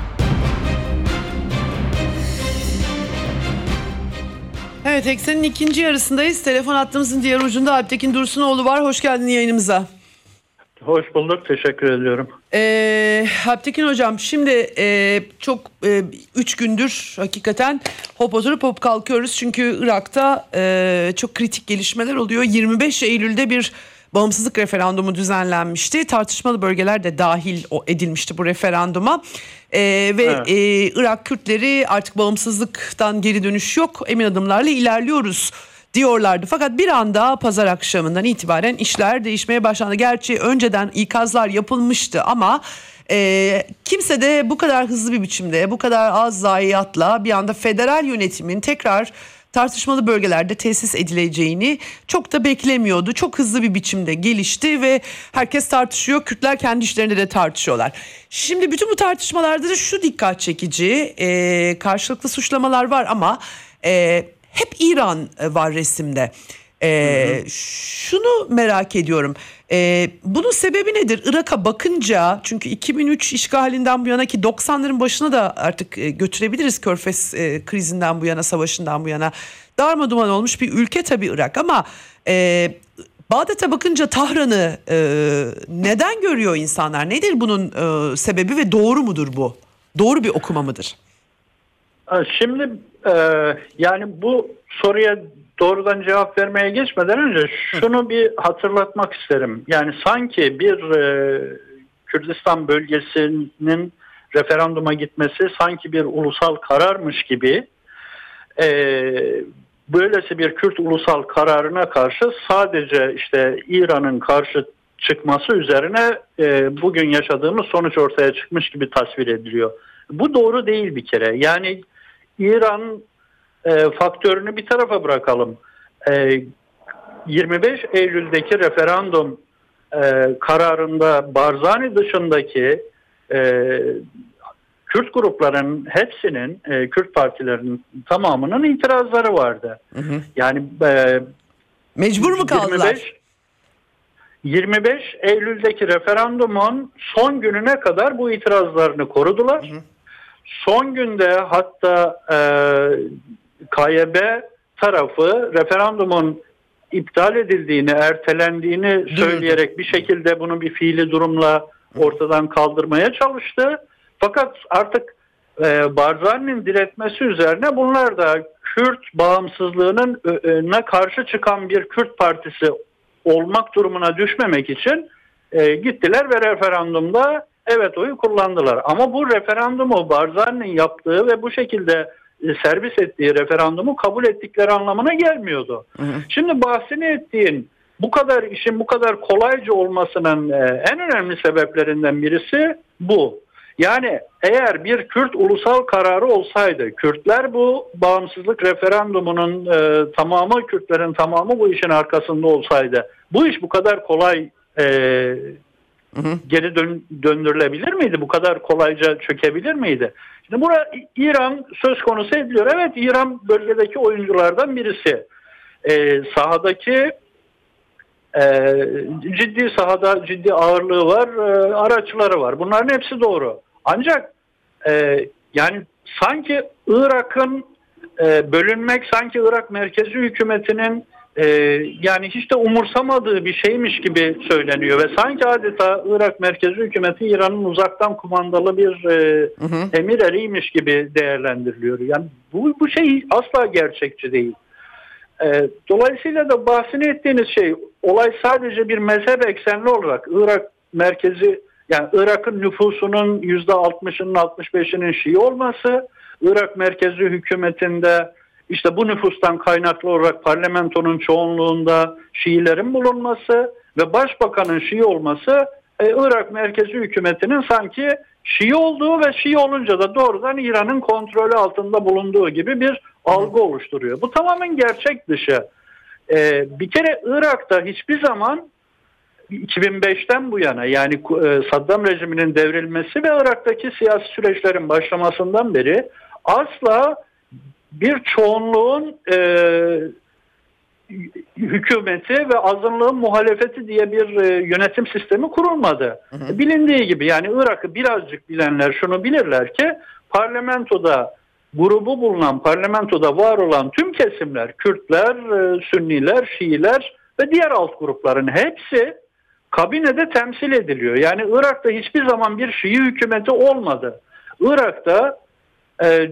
Evet, Eksen'in ikinci yarısındayız. Telefon hattımızın diğer ucunda Alptekin Dursunoğlu var. Hoş geldin yayınımıza. Hoş bulduk, teşekkür ediyorum. Ee, Alptekin Hocam, şimdi e, çok e, üç gündür hakikaten hop oturup hop kalkıyoruz. Çünkü Irak'ta e, çok kritik gelişmeler oluyor. yirmi beş Eylül'de bir bağımsızlık referandumu düzenlenmişti. Tartışmalı bölgeler de dahil edilmişti bu referanduma. Ee, ve evet. e, Irak Kürtleri artık bağımsızlıktan geri dönüş yok, emin adımlarla ilerliyoruz diyorlardı. Fakat bir anda pazar akşamından itibaren işler değişmeye başlandı. Gerçi önceden ikazlar yapılmıştı ama e, kimse de bu kadar hızlı bir biçimde, bu kadar az zayiatla bir anda federal yönetimin tekrar tartışmalı bölgelerde tesis edileceğini çok da beklemiyordu. Çok hızlı bir biçimde gelişti ve herkes tartışıyor. Kürtler kendi işlerinde de tartışıyorlar. Şimdi bütün bu tartışmalarda da şu dikkat çekici, e, karşılıklı suçlamalar var ama e, hep İran var resimde. E, hı hı. Şunu merak ediyorum. E, bunun sebebi nedir? Irak'a bakınca, çünkü iki bin üç işgalinden bu yana, ki doksanların başına da artık e, götürebiliriz, Körfez e, krizinden bu yana, savaşından bu yana darmaduman olmuş bir ülke tabii Irak, ama e, Bağdat'a bakınca Tahran'ı e, neden görüyor insanlar? Nedir bunun e, sebebi ve doğru mudur bu? Doğru bir okuma mıdır? Şimdi e, yani bu soruya doğrudan cevap vermeye geçmeden önce şunu bir hatırlatmak isterim. Yani sanki bir e, Kürdistan bölgesinin referanduma gitmesi sanki bir ulusal kararmış gibi, e, böylesi bir Kürt ulusal kararına karşı sadece işte İran'ın karşı çıkması üzerine e, bugün yaşadığımız sonuç ortaya çıkmış gibi tasvir ediliyor. Bu doğru değil bir kere. Yani İran e, faktörünü bir tarafa bırakalım. E, yirmi beş Eylül'deki referandum e, kararında Barzani dışındaki e, Kürt grupların hepsinin, e, Kürt partilerinin tamamının itirazları vardı. Hı hı. Yani e, mecbur mu kaldılar? yirmi beş, yirmi beş Eylül'deki referandumun son gününe kadar bu itirazlarını korudular. Hı hı. Son günde hatta e, K Y B tarafı referandumun iptal edildiğini, ertelendiğini söyleyerek bir şekilde bunu bir fiili durumla ortadan kaldırmaya çalıştı. Fakat artık e, Barzani'nin diretmesi üzerine bunlar da Kürt bağımsızlığının önüne karşı çıkan bir Kürt partisi olmak durumuna düşmemek için e, gittiler ve referandumda evet oyu kullandılar. Ama bu referandumu Barzani'nin yaptığı ve bu şekilde e, servis ettiği referandumu kabul ettikleri anlamına gelmiyordu. Hı hı. Şimdi bahsini ettiğin bu kadar işin bu kadar kolayca olmasının e, en önemli sebeplerinden birisi bu. Yani eğer bir Kürt ulusal kararı olsaydı, Kürtler bu bağımsızlık referandumunun e, tamamı, Kürtlerin tamamı bu işin arkasında olsaydı, bu iş bu kadar kolay e, hı hı. geri dön, döndürülebilir miydi? Bu kadar kolayca çökebilir miydi? Şimdi burada İran söz konusu ediliyor. Evet, İran bölgedeki oyunculardan birisi. E, sahadaki e, ciddi sahada ciddi ağırlığı var, e, araçları var. Bunların hepsi doğru. Ancak e, yani sanki Irak'ın e, bölünmek, sanki Irak merkezi hükümetinin e, yani hiç de umursamadığı bir şeymiş gibi söyleniyor ve sanki adeta Irak merkezi hükümeti İran'ın uzaktan kumandalı bir e, hı hı. emir eriymiş gibi değerlendiriliyor. Yani bu, bu şey asla gerçekçi değil. E, dolayısıyla da bahsini ettiğiniz şey, olay sadece bir mezhep eksenli olarak Irak merkezi, yani Irak'ın nüfusunun yüzde altmışının altmış beşinin Şii olması, Irak merkezi hükümetinde işte bu nüfustan kaynaklı olarak parlamentonun çoğunluğunda Şiilerin bulunması ve başbakanın Şii olması, e, Irak merkezi hükümetinin sanki Şii olduğu ve Şii olunca da doğrudan İran'ın kontrolü altında bulunduğu gibi bir algı oluşturuyor. Bu tamamen gerçek dışı. E, bir kere Irak'ta hiçbir zaman iki bin beşten bu yana, yani e, Saddam rejiminin devrilmesi ve Irak'taki siyasi süreçlerin başlamasından beri asla bir çoğunluğun e, hükümeti ve azınlığın muhalefeti diye bir e, yönetim sistemi kurulmadı. Hı hı. Bilindiği gibi, yani Irak'ı birazcık bilenler şunu bilirler ki parlamentoda grubu bulunan, parlamentoda var olan tüm kesimler, Kürtler, e, Sünniler, Şiiler ve diğer alt grupların hepsi kabinede temsil ediliyor. Yani Irak'ta hiçbir zaman bir Şii hükümeti olmadı. Irak'ta e,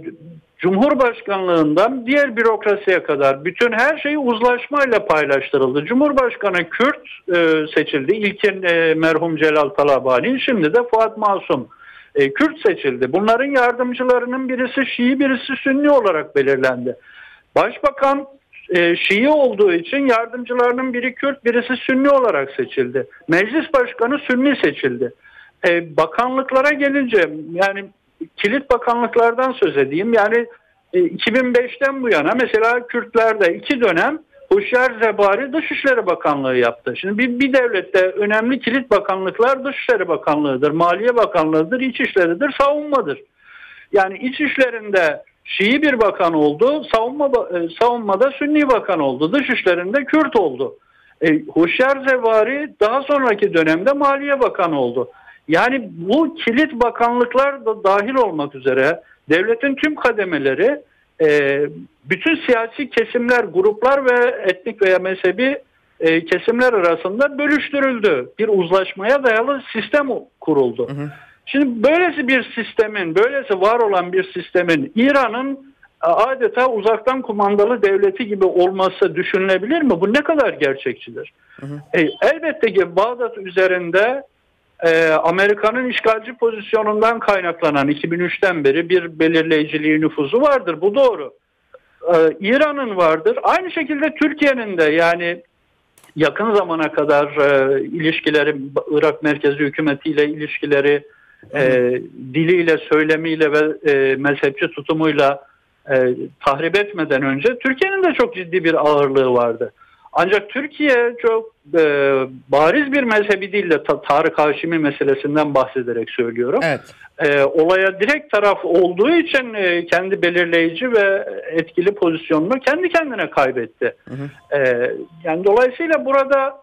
Cumhurbaşkanlığından diğer bürokrasiye kadar bütün her şey uzlaşmayla paylaştırıldı. Cumhurbaşkanı Kürt e, seçildi. İlkin e, merhum Celal Talabani, şimdi de Fuat Masum e, Kürt seçildi. Bunların yardımcılarının birisi Şii, birisi Sünni olarak belirlendi. Başbakan e, Şii olduğu için yardımcılarının biri Kürt, birisi Sünni olarak seçildi. Meclis başkanı Sünni seçildi. E, bakanlıklara gelince, yani kilit bakanlıklardan söz edeyim. Yani e, iki bin beşten bu yana mesela Kürtlerde iki dönem Huşyar Zebari Dışişleri Bakanlığı yaptı. Şimdi bir, bir devlette önemli kilit bakanlıklar Dışişleri Bakanlığı'dır, Maliye Bakanlığı'dır, İçişleri'dir, Savunmadır. Yani İçişlerinde Şii bir bakan oldu, savunma e, savunmada Sünni bakan oldu, Dışişlerinde Kürt oldu. E, Huşyar Zebari daha sonraki dönemde Maliye Bakanı oldu. Yani bu kilit bakanlıklar da dahil olmak üzere devletin tüm kademeleri, e, bütün siyasi kesimler, gruplar ve etnik veya mezhebi e, kesimler arasında bölüştürüldü. Bir uzlaşmaya dayalı sistem kuruldu. Hı hı. Şimdi böylesi bir sistemin, böylesi var olan bir sistemin İran'ın adeta uzaktan kumandalı devleti gibi olması düşünülebilir mi? Bu ne kadar gerçekçidir? Hı hı. E, elbette ki Bağdat üzerinde Ee, Amerika'nın işgalci pozisyonundan kaynaklanan iki bin üçten beri bir belirleyiciliği, nüfuzu vardır. Bu doğru. Ee, İran'ın vardır. Aynı şekilde Türkiye'nin de, yani yakın zamana kadar e, ilişkileri, Irak merkezi hükümetiyle ilişkileri e, diliyle, söylemiyle ve e, mezhepçi tutumuyla e, tahrip etmeden önce Türkiye'nin de çok ciddi bir ağırlığı vardı. Ancak Türkiye çok e, bariz bir mezhebi değil de Tarık Haşimi meselesinden bahsederek söylüyorum. Evet. E, olaya direkt taraf olduğu için e, kendi belirleyici ve etkili pozisyonunu kendi kendine kaybetti. Hı hı. E, yani dolayısıyla burada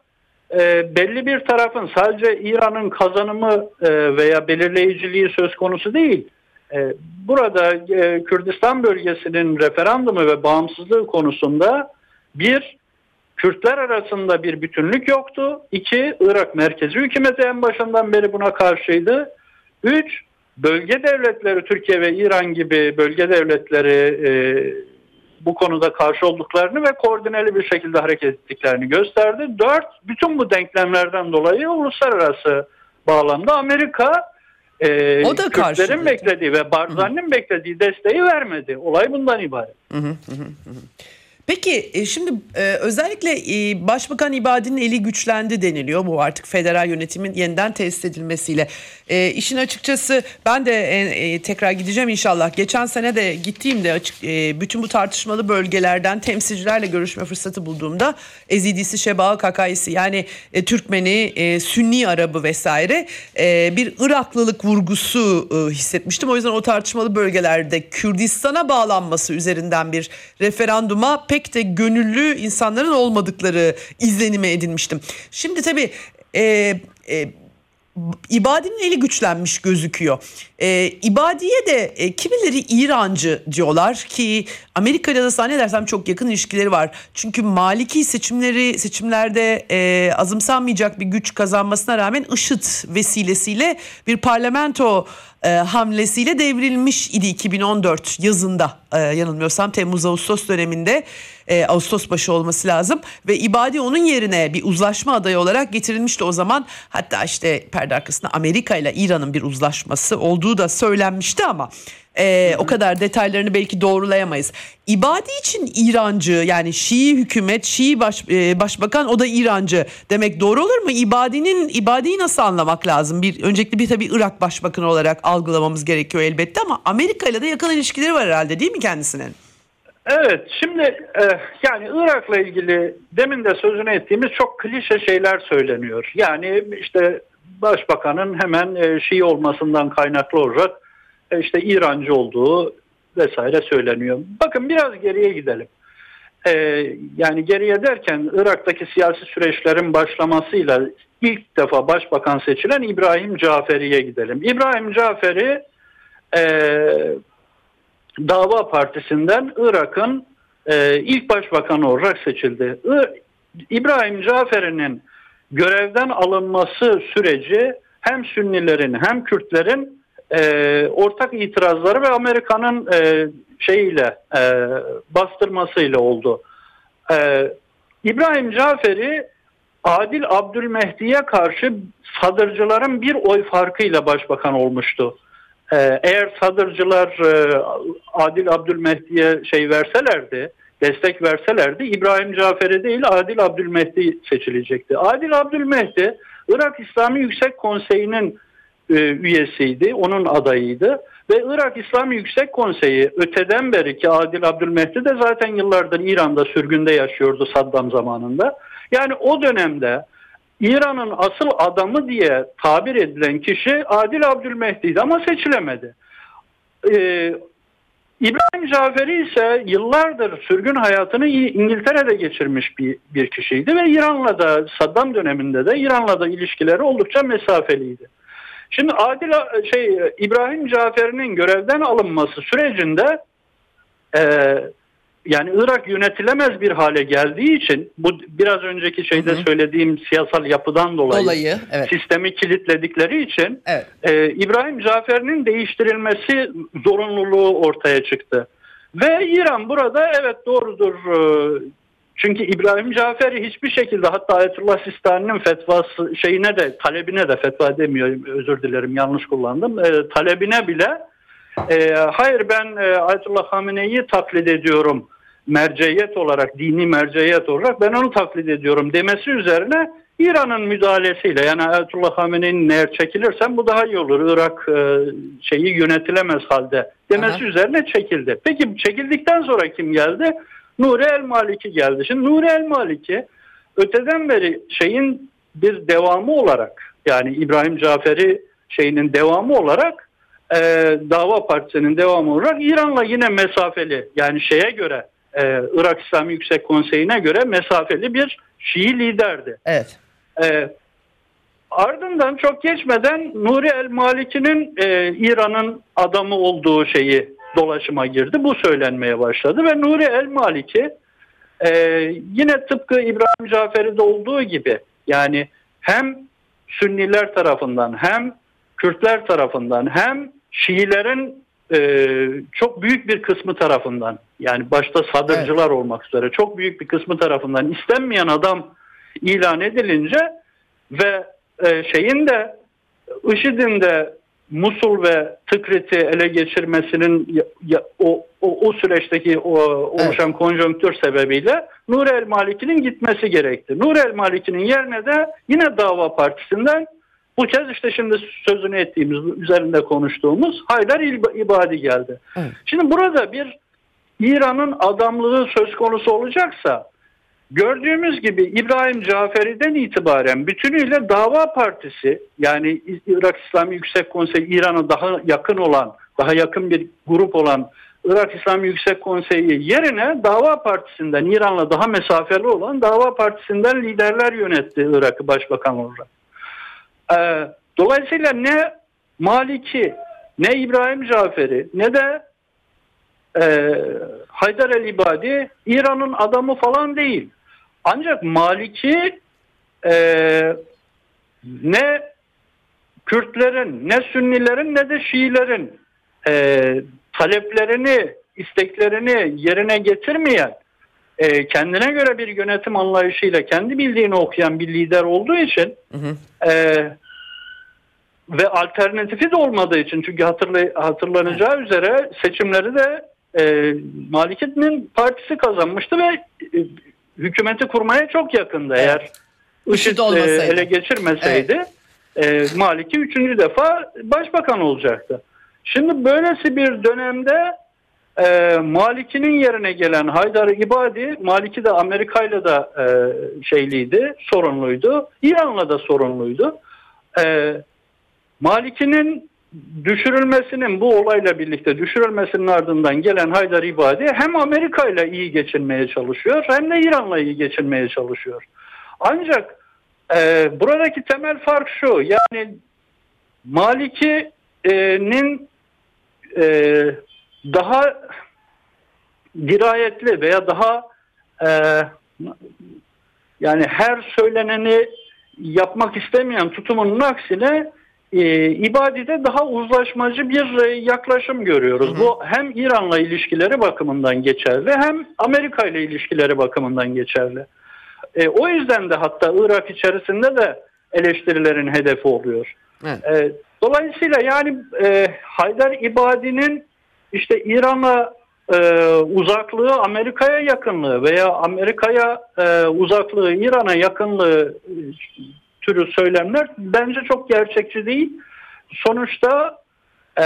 e, belli bir tarafın, sadece İran'ın kazanımı e, veya belirleyiciliği söz konusu değil. E, burada e, Kürdistan bölgesinin referandumu ve bağımsızlığı konusunda bir, Kürtler arasında bir bütünlük yoktu. İki, Irak merkezi hükümeti en başından beri buna karşıydı. Üç, bölge devletleri, Türkiye ve İran gibi bölge devletleri e, bu konuda karşı olduklarını ve koordineli bir şekilde hareket ettiklerini gösterdi. Dört, bütün bu denklemlerden dolayı uluslararası bağlamda Amerika e, Kürtlerin beklediği ve Barzani'nin hı hı. beklediği desteği vermedi. Olay bundan ibaret. Hı hı hı hı. Peki şimdi özellikle Başbakan İbadi'nin eli güçlendi deniliyor. Bu artık federal yönetimin yeniden tesis edilmesiyle. E, işin açıkçası ben de e, tekrar gideceğim inşallah. Geçen sene de gittiğimde açık, e, bütün bu tartışmalı bölgelerden temsilcilerle görüşme fırsatı bulduğumda Ezidisi, Şebağı, Kakayisi, yani e, Türkmeni, e, Sünni Arabı vesaire e, bir Iraklılık vurgusu e, hissetmiştim. O yüzden o tartışmalı bölgelerde Kürdistan'a bağlanması üzerinden bir referanduma pek de gönüllü insanların olmadıkları izlenime edinmiştim. Şimdi tabii e, e, İbadi'nin eli güçlenmiş gözüküyor. E, İbadi'ye de e, kimileri İrancı diyorlar ki Amerika'yla da zannedersem çok yakın ilişkileri var. Çünkü Maliki seçimleri seçimlerde e, azımsanmayacak bir güç kazanmasına rağmen IŞİD vesilesiyle bir parlamento e, hamlesiyle devrilmiş idi iki bin on dört yazında, e, yanılmıyorsam Temmuz-Ağustos döneminde. E, Ağustos başı olması lazım ve İbadi onun yerine bir uzlaşma adayı olarak getirilmişti o zaman. Hatta işte perde arkasında Amerika ile İran'ın bir uzlaşması olduğu da söylenmişti ama e, o kadar detaylarını belki doğrulayamayız. İbadi için İrancı, yani Şii hükümet, Şii baş, e, başbakan, o da İrancı demek doğru olur mu? İbadi'nin İbadi'yi nasıl anlamak lazım? Bir öncelikle bir tabii Irak başbakanı olarak algılamamız gerekiyor elbette ama Amerika ile de yakın ilişkileri var herhalde, değil mi kendisinin? Evet, şimdi e, yani Irak'la ilgili demin de sözünü ettiğimiz çok klişe şeyler söyleniyor. Yani işte başbakanın hemen e, Şii olmasından kaynaklı olarak e, işte İrancı olduğu vesaire söyleniyor. Bakın biraz geriye gidelim. E, yani geriye derken Irak'taki siyasi süreçlerin başlamasıyla ilk defa başbakan seçilen İbrahim Caferi'ye gidelim. İbrahim Caferi e, Dava Partisi'nden Irak'ın e, ilk başbakanı olarak seçildi. I, İbrahim Caferi'nin görevden alınması süreci hem Sünnilerin hem Kürtlerin e, ortak itirazları ve Amerika'nın e, şeyiyle e, bastırmasıyla oldu. E, İbrahim Caferi Adil Abdülmehdi'ye karşı sadırcıların bir oy farkıyla başbakan olmuştu. Eğer sadırcılar Adil Abdülmehdi'ye şey verselerdi, destek verselerdi İbrahim Caferi değil Adil Abdülmehdi seçilecekti. Adil Abdülmehdi Irak İslami Yüksek Konseyi'nin üyesiydi, onun adayıydı ve Irak İslami Yüksek Konseyi öteden beri ki Adil Abdülmehdi de zaten yıllardır İran'da sürgünde yaşıyordu Saddam zamanında. Yani o dönemde İran'ın asıl adamı diye tabir edilen kişi Adil Abdülmehdi'ydi ama seçilemedi. Ee, İbrahim Caferi ise yıllardır sürgün hayatını İngiltere'de geçirmiş bir, bir kişiydi ve İran'la da Saddam döneminde de İran'la da ilişkileri oldukça mesafeliydi. Şimdi Adil şey İbrahim Caferi'nin görevden alınması sürecinde e, yani Irak yönetilemez bir hale geldiği için bu biraz önceki şeyde hı hı. söylediğim siyasal yapıdan dolayı, dolayı evet. sistemi kilitledikleri için evet. e, İbrahim Caferi'nin değiştirilmesi zorunluluğu ortaya çıktı. Ve İran burada evet doğrudur e, çünkü İbrahim Caferi hiçbir şekilde hatta Ayetullah Sistani'nin fetvası şeyine de talebine de fetva demiyorum özür dilerim yanlış kullandım e, talebine bile E, hayır ben e, Ayetullah Hamene'yi taklit ediyorum merciyet olarak, dini merciyet olarak ben onu taklit ediyorum demesi üzerine İran'ın müdahalesiyle yani Ayetullah Hamene'nin eğer çekilirsen bu daha iyi olur Irak e, şeyi yönetilemez halde demesi Aha. üzerine çekildi. Peki çekildikten sonra kim geldi? Nuri el-Maliki geldi. Şimdi Nuri el-Maliki öteden beri şeyin bir devamı olarak yani İbrahim Caferi şeyinin devamı olarak e, Dava Partisi'nin devamı olarak İran'la yine mesafeli yani şeye göre e, Irak İslami Yüksek Konseyi'ne göre mesafeli bir Şii liderdi. Evet. E, ardından çok geçmeden Nuri el-Maliki'nin e, İran'ın adamı olduğu şeyi dolaşıma girdi. Bu söylenmeye başladı ve Nuri el-Maliki e, yine tıpkı İbrahim Caferi'de olduğu gibi yani hem Sünniler tarafından hem Kürtler tarafından hem Şiilerin e, çok büyük bir kısmı tarafından yani başta sadırcılar evet. olmak üzere çok büyük bir kısmı tarafından istenmeyen adam ilan edilince ve e, şeyin de IŞİD'in de Musul ve Tıkrit'i ele geçirmesinin ya, ya, o, o, o süreçteki o, oluşan evet. konjonktür sebebiyle Nuri el-Maliki'nin gitmesi gerekti. Nuri el-Maliki'nin yerine de yine Dava Partisi'nden bu kez işte şimdi sözünü ettiğimiz, üzerinde konuştuğumuz Haydar İbadi geldi. Evet. Şimdi burada bir İran'ın adamlığı söz konusu olacaksa gördüğümüz gibi İbrahim Caferi'den itibaren bütünüyle Dava Partisi yani Irak İslami Yüksek Konseyi İran'a daha yakın olan, daha yakın bir grup olan Irak İslami Yüksek Konseyi yerine Dava Partisi'nden İran'la daha mesafeli olan Dava Partisi'nden liderler yönetti Irak'ı başbakan olarak. Dolayısıyla ne Maliki, ne İbrahim Caferi, ne de e, Haydar el-İbadi İran'ın adamı falan değil. Ancak Maliki e, ne Kürtlerin, ne Sünnilerin, ne de Şiilerin e, taleplerini, isteklerini yerine getirmeyen, e, kendine göre bir yönetim anlayışıyla kendi bildiğini okuyan bir lider olduğu için hı hı. E, ve alternatifi de olmadığı için çünkü hatırlay- hatırlanacağı evet. üzere seçimleri de e, Maliki'nin partisi kazanmıştı ve e, hükümeti kurmaya çok yakındı. Evet. Eğer IŞİD e, ele geçirmeseydi evet. e, Maliki üçüncü defa başbakan olacaktı. Şimdi böylesi bir dönemde e, Maliki'nin yerine gelen Haydar İbadi, Maliki de Amerika'yla da e, şeyliydi, sorunluydu. İran'la da sorunluydu. E, Maliki'nin düşürülmesinin, bu olayla birlikte düşürülmesinin ardından gelen Haydar İbadi hem Amerika'yla iyi geçinmeye çalışıyor hem de İran'la iyi geçinmeye çalışıyor. Ancak e, buradaki temel fark şu, yani Maliki'nin e, daha dirayetli veya daha e, yani her söyleneni yapmak istemeyen tutumunun aksine e, İbadi'de daha uzlaşmacı bir e, yaklaşım görüyoruz. Hı hı. Bu hem İran'la ilişkileri bakımından geçerli hem Amerika ile ilişkileri bakımından geçerli. E, o yüzden de hatta Irak içerisinde de eleştirilerin hedefi oluyor. Evet. E, dolayısıyla yani e, Haydar İbadi'nin işte İran'a e, uzaklığı, Amerika'ya yakınlığı veya Amerika'ya e, uzaklığı, İran'a yakınlığı e, türü söylemler bence çok gerçekçi değil. Sonuçta e,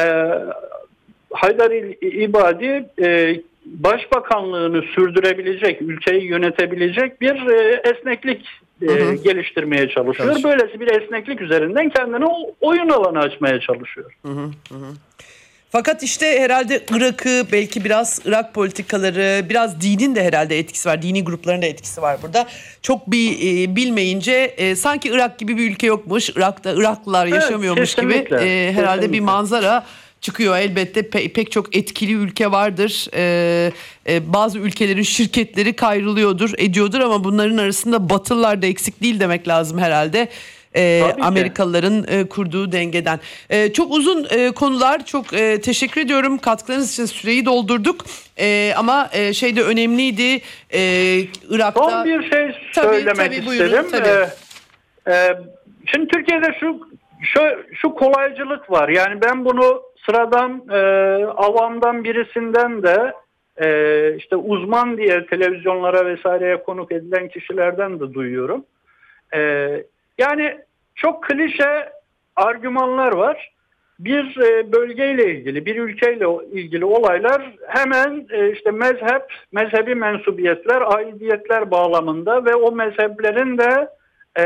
Haydar İbadi e, başbakanlığını sürdürebilecek, ülkeyi yönetebilecek bir e, esneklik e, hı hı. geliştirmeye çalışıyor. Çalış. Böylesi bir esneklik üzerinden kendine oyun alanı açmaya çalışıyor. Hı hı hı. Fakat işte herhalde Irak'ı, belki biraz Irak politikaları, biraz dinin de herhalde etkisi var. Dini grupların da etkisi var burada. Çok bir e, bilmeyince e, sanki Irak gibi bir ülke yokmuş. Irak'ta Iraklılar yaşamıyormuş evet, gibi e, herhalde kesinlikle. Bir manzara çıkıyor. Elbette pe- pek çok etkili ülke vardır. Ee, e, bazı ülkelerin şirketleri kayrılıyordur, ediyordur ama bunların arasında Batılılar da eksik değil demek lazım herhalde. Ee, Amerikalıların e, kurduğu dengeden. E, çok uzun e, konular. Çok e, teşekkür ediyorum. Katkılarınız için süreyi doldurduk. E, ama e, şey de önemliydi. E, Irak'ta... Son bir şey söylemek tabii, tabii, isterim. Buyurun, tabii. Ee, e, şimdi Türkiye'de şu, şu şu kolaycılık var. Yani ben bunu sıradan e, avamdan birisinden de e, işte uzman diye televizyonlara vesaireye konuk edilen kişilerden de duyuyorum. E, yani çok klişe argümanlar var. Bir e, bölgeyle ilgili, bir ülkeyle ilgili olaylar hemen e, işte mezhep, mezhebi mensubiyetler, aidiyetler bağlamında ve o mezheplerin de e,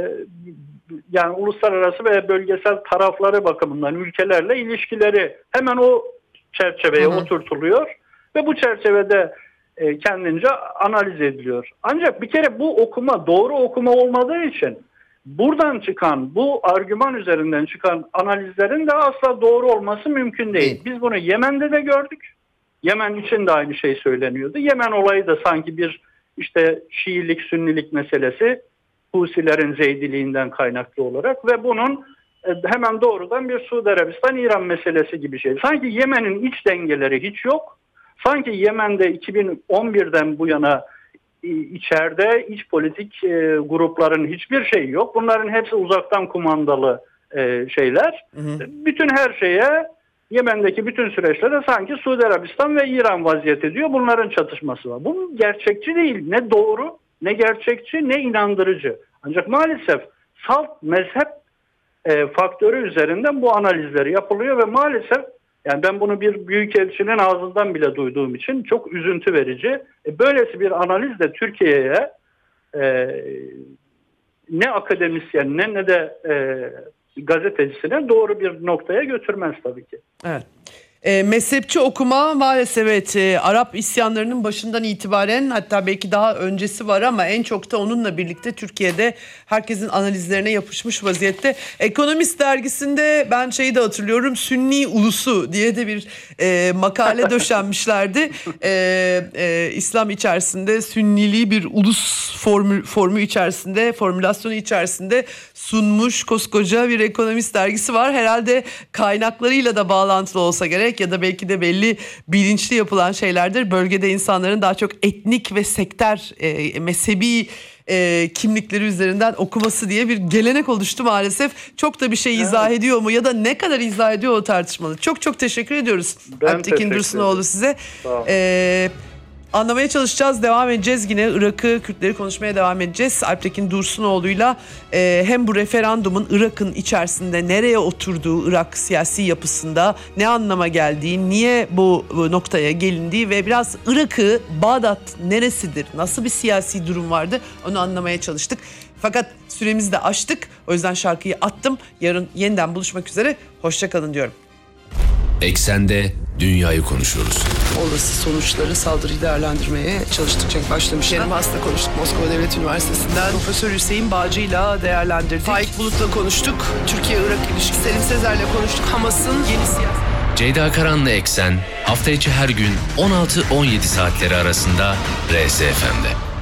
yani uluslararası ve bölgesel tarafları bakımından ülkelerle ilişkileri hemen o çerçeveye hı hı. oturtuluyor ve bu çerçevede e, kendince analiz ediliyor. Ancak bir kere bu okuma doğru okuma olmadığı için buradan çıkan, bu argüman üzerinden çıkan analizlerin de asla doğru olması mümkün değil. Biz bunu Yemen'de de gördük. Yemen için de aynı şey söyleniyordu. Yemen olayı da sanki bir işte Şiilik, Sünnilik meselesi, Husilerin Zeydiliğinden kaynaklı olarak ve bunun hemen doğrudan bir Suudi Arabistan İran meselesi gibi şey. Sanki Yemen'in iç dengeleri hiç yok. Sanki Yemen'de iki bin on birden bu yana içeride iç politik e, grupların hiçbir şeyi yok. Bunların hepsi uzaktan kumandalı e, şeyler. Hı hı. Bütün her şeye, Yemen'deki bütün süreçlere sanki Suudi Arabistan ve İran vaziyet ediyor. Bunların çatışması var. Bu gerçekçi değil. Ne doğru, ne gerçekçi, ne inandırıcı. Ancak maalesef salt mezhep e, faktörü üzerinden bu analizleri yapılıyor ve maalesef yani ben bunu bir büyükelçinin ağzından bile duyduğum için çok üzüntü verici. E, böylesi bir analiz de Türkiye'ye e, ne akademisyenine ne de e, gazetecisine doğru bir noktaya götürmez tabii ki. Evet. E, mezhepçi okuma maalesef evet, e, Arap isyanlarının başından itibaren, hatta belki daha öncesi var ama en çok da onunla birlikte Türkiye'de herkesin analizlerine yapışmış vaziyette. Ekonomist dergisinde ben şeyi de hatırlıyorum, Sünni ulusu diye de bir e, makale döşenmişlerdi. E, e, İslam içerisinde Sünniliği bir ulus formü, formü içerisinde, formülasyonu içerisinde sunmuş koskoca bir ekonomist dergisi var. Herhalde kaynaklarıyla da bağlantılı olsa gerek ya da belki de belli bilinçli yapılan şeylerdir. Bölgede insanların daha çok etnik ve sekter, e, mezhebi e, kimlikleri üzerinden okuması diye bir gelenek oluştu maalesef. Çok da bir şey izah evet. ediyor mu ya da ne kadar izah ediyor o tartışmalı. Çok çok teşekkür ediyoruz Alptekin Dursunoğlu size. Ee, Anlamaya çalışacağız, devam edeceğiz. Yine Irak'ı, Kürtleri konuşmaya devam edeceğiz. Alptekin Dursunoğlu'yla e, hem bu referandumun Irak'ın içerisinde nereye oturduğu, Irak siyasi yapısında ne anlama geldiği, niye bu, bu noktaya gelindiği ve biraz Irak'ı, Bağdat neresidir, nasıl bir siyasi durum vardı onu anlamaya çalıştık. Fakat süremizi de aştık. O yüzden şarkıyı attım. Yarın yeniden buluşmak üzere. Hoşça kalın diyorum. Eksen'de dünyayı konuşuyoruz. Olası sonuçları saldırıyı değerlendirmeye çalıştıkça başlamışlar. Yarım hasta konuştuk Moskova Devlet Üniversitesi'nden. Profesör Hüseyin Bağcı'yla değerlendirdik. Faik Bulut'la konuştuk. Türkiye-Irak ilişkisi. Selim Sezer'le konuştuk. Hamas'ın yeni siyasi... Ceyda Karan'la Eksen hafta içi her gün on altı on yedi saatleri arasında R S F M'de.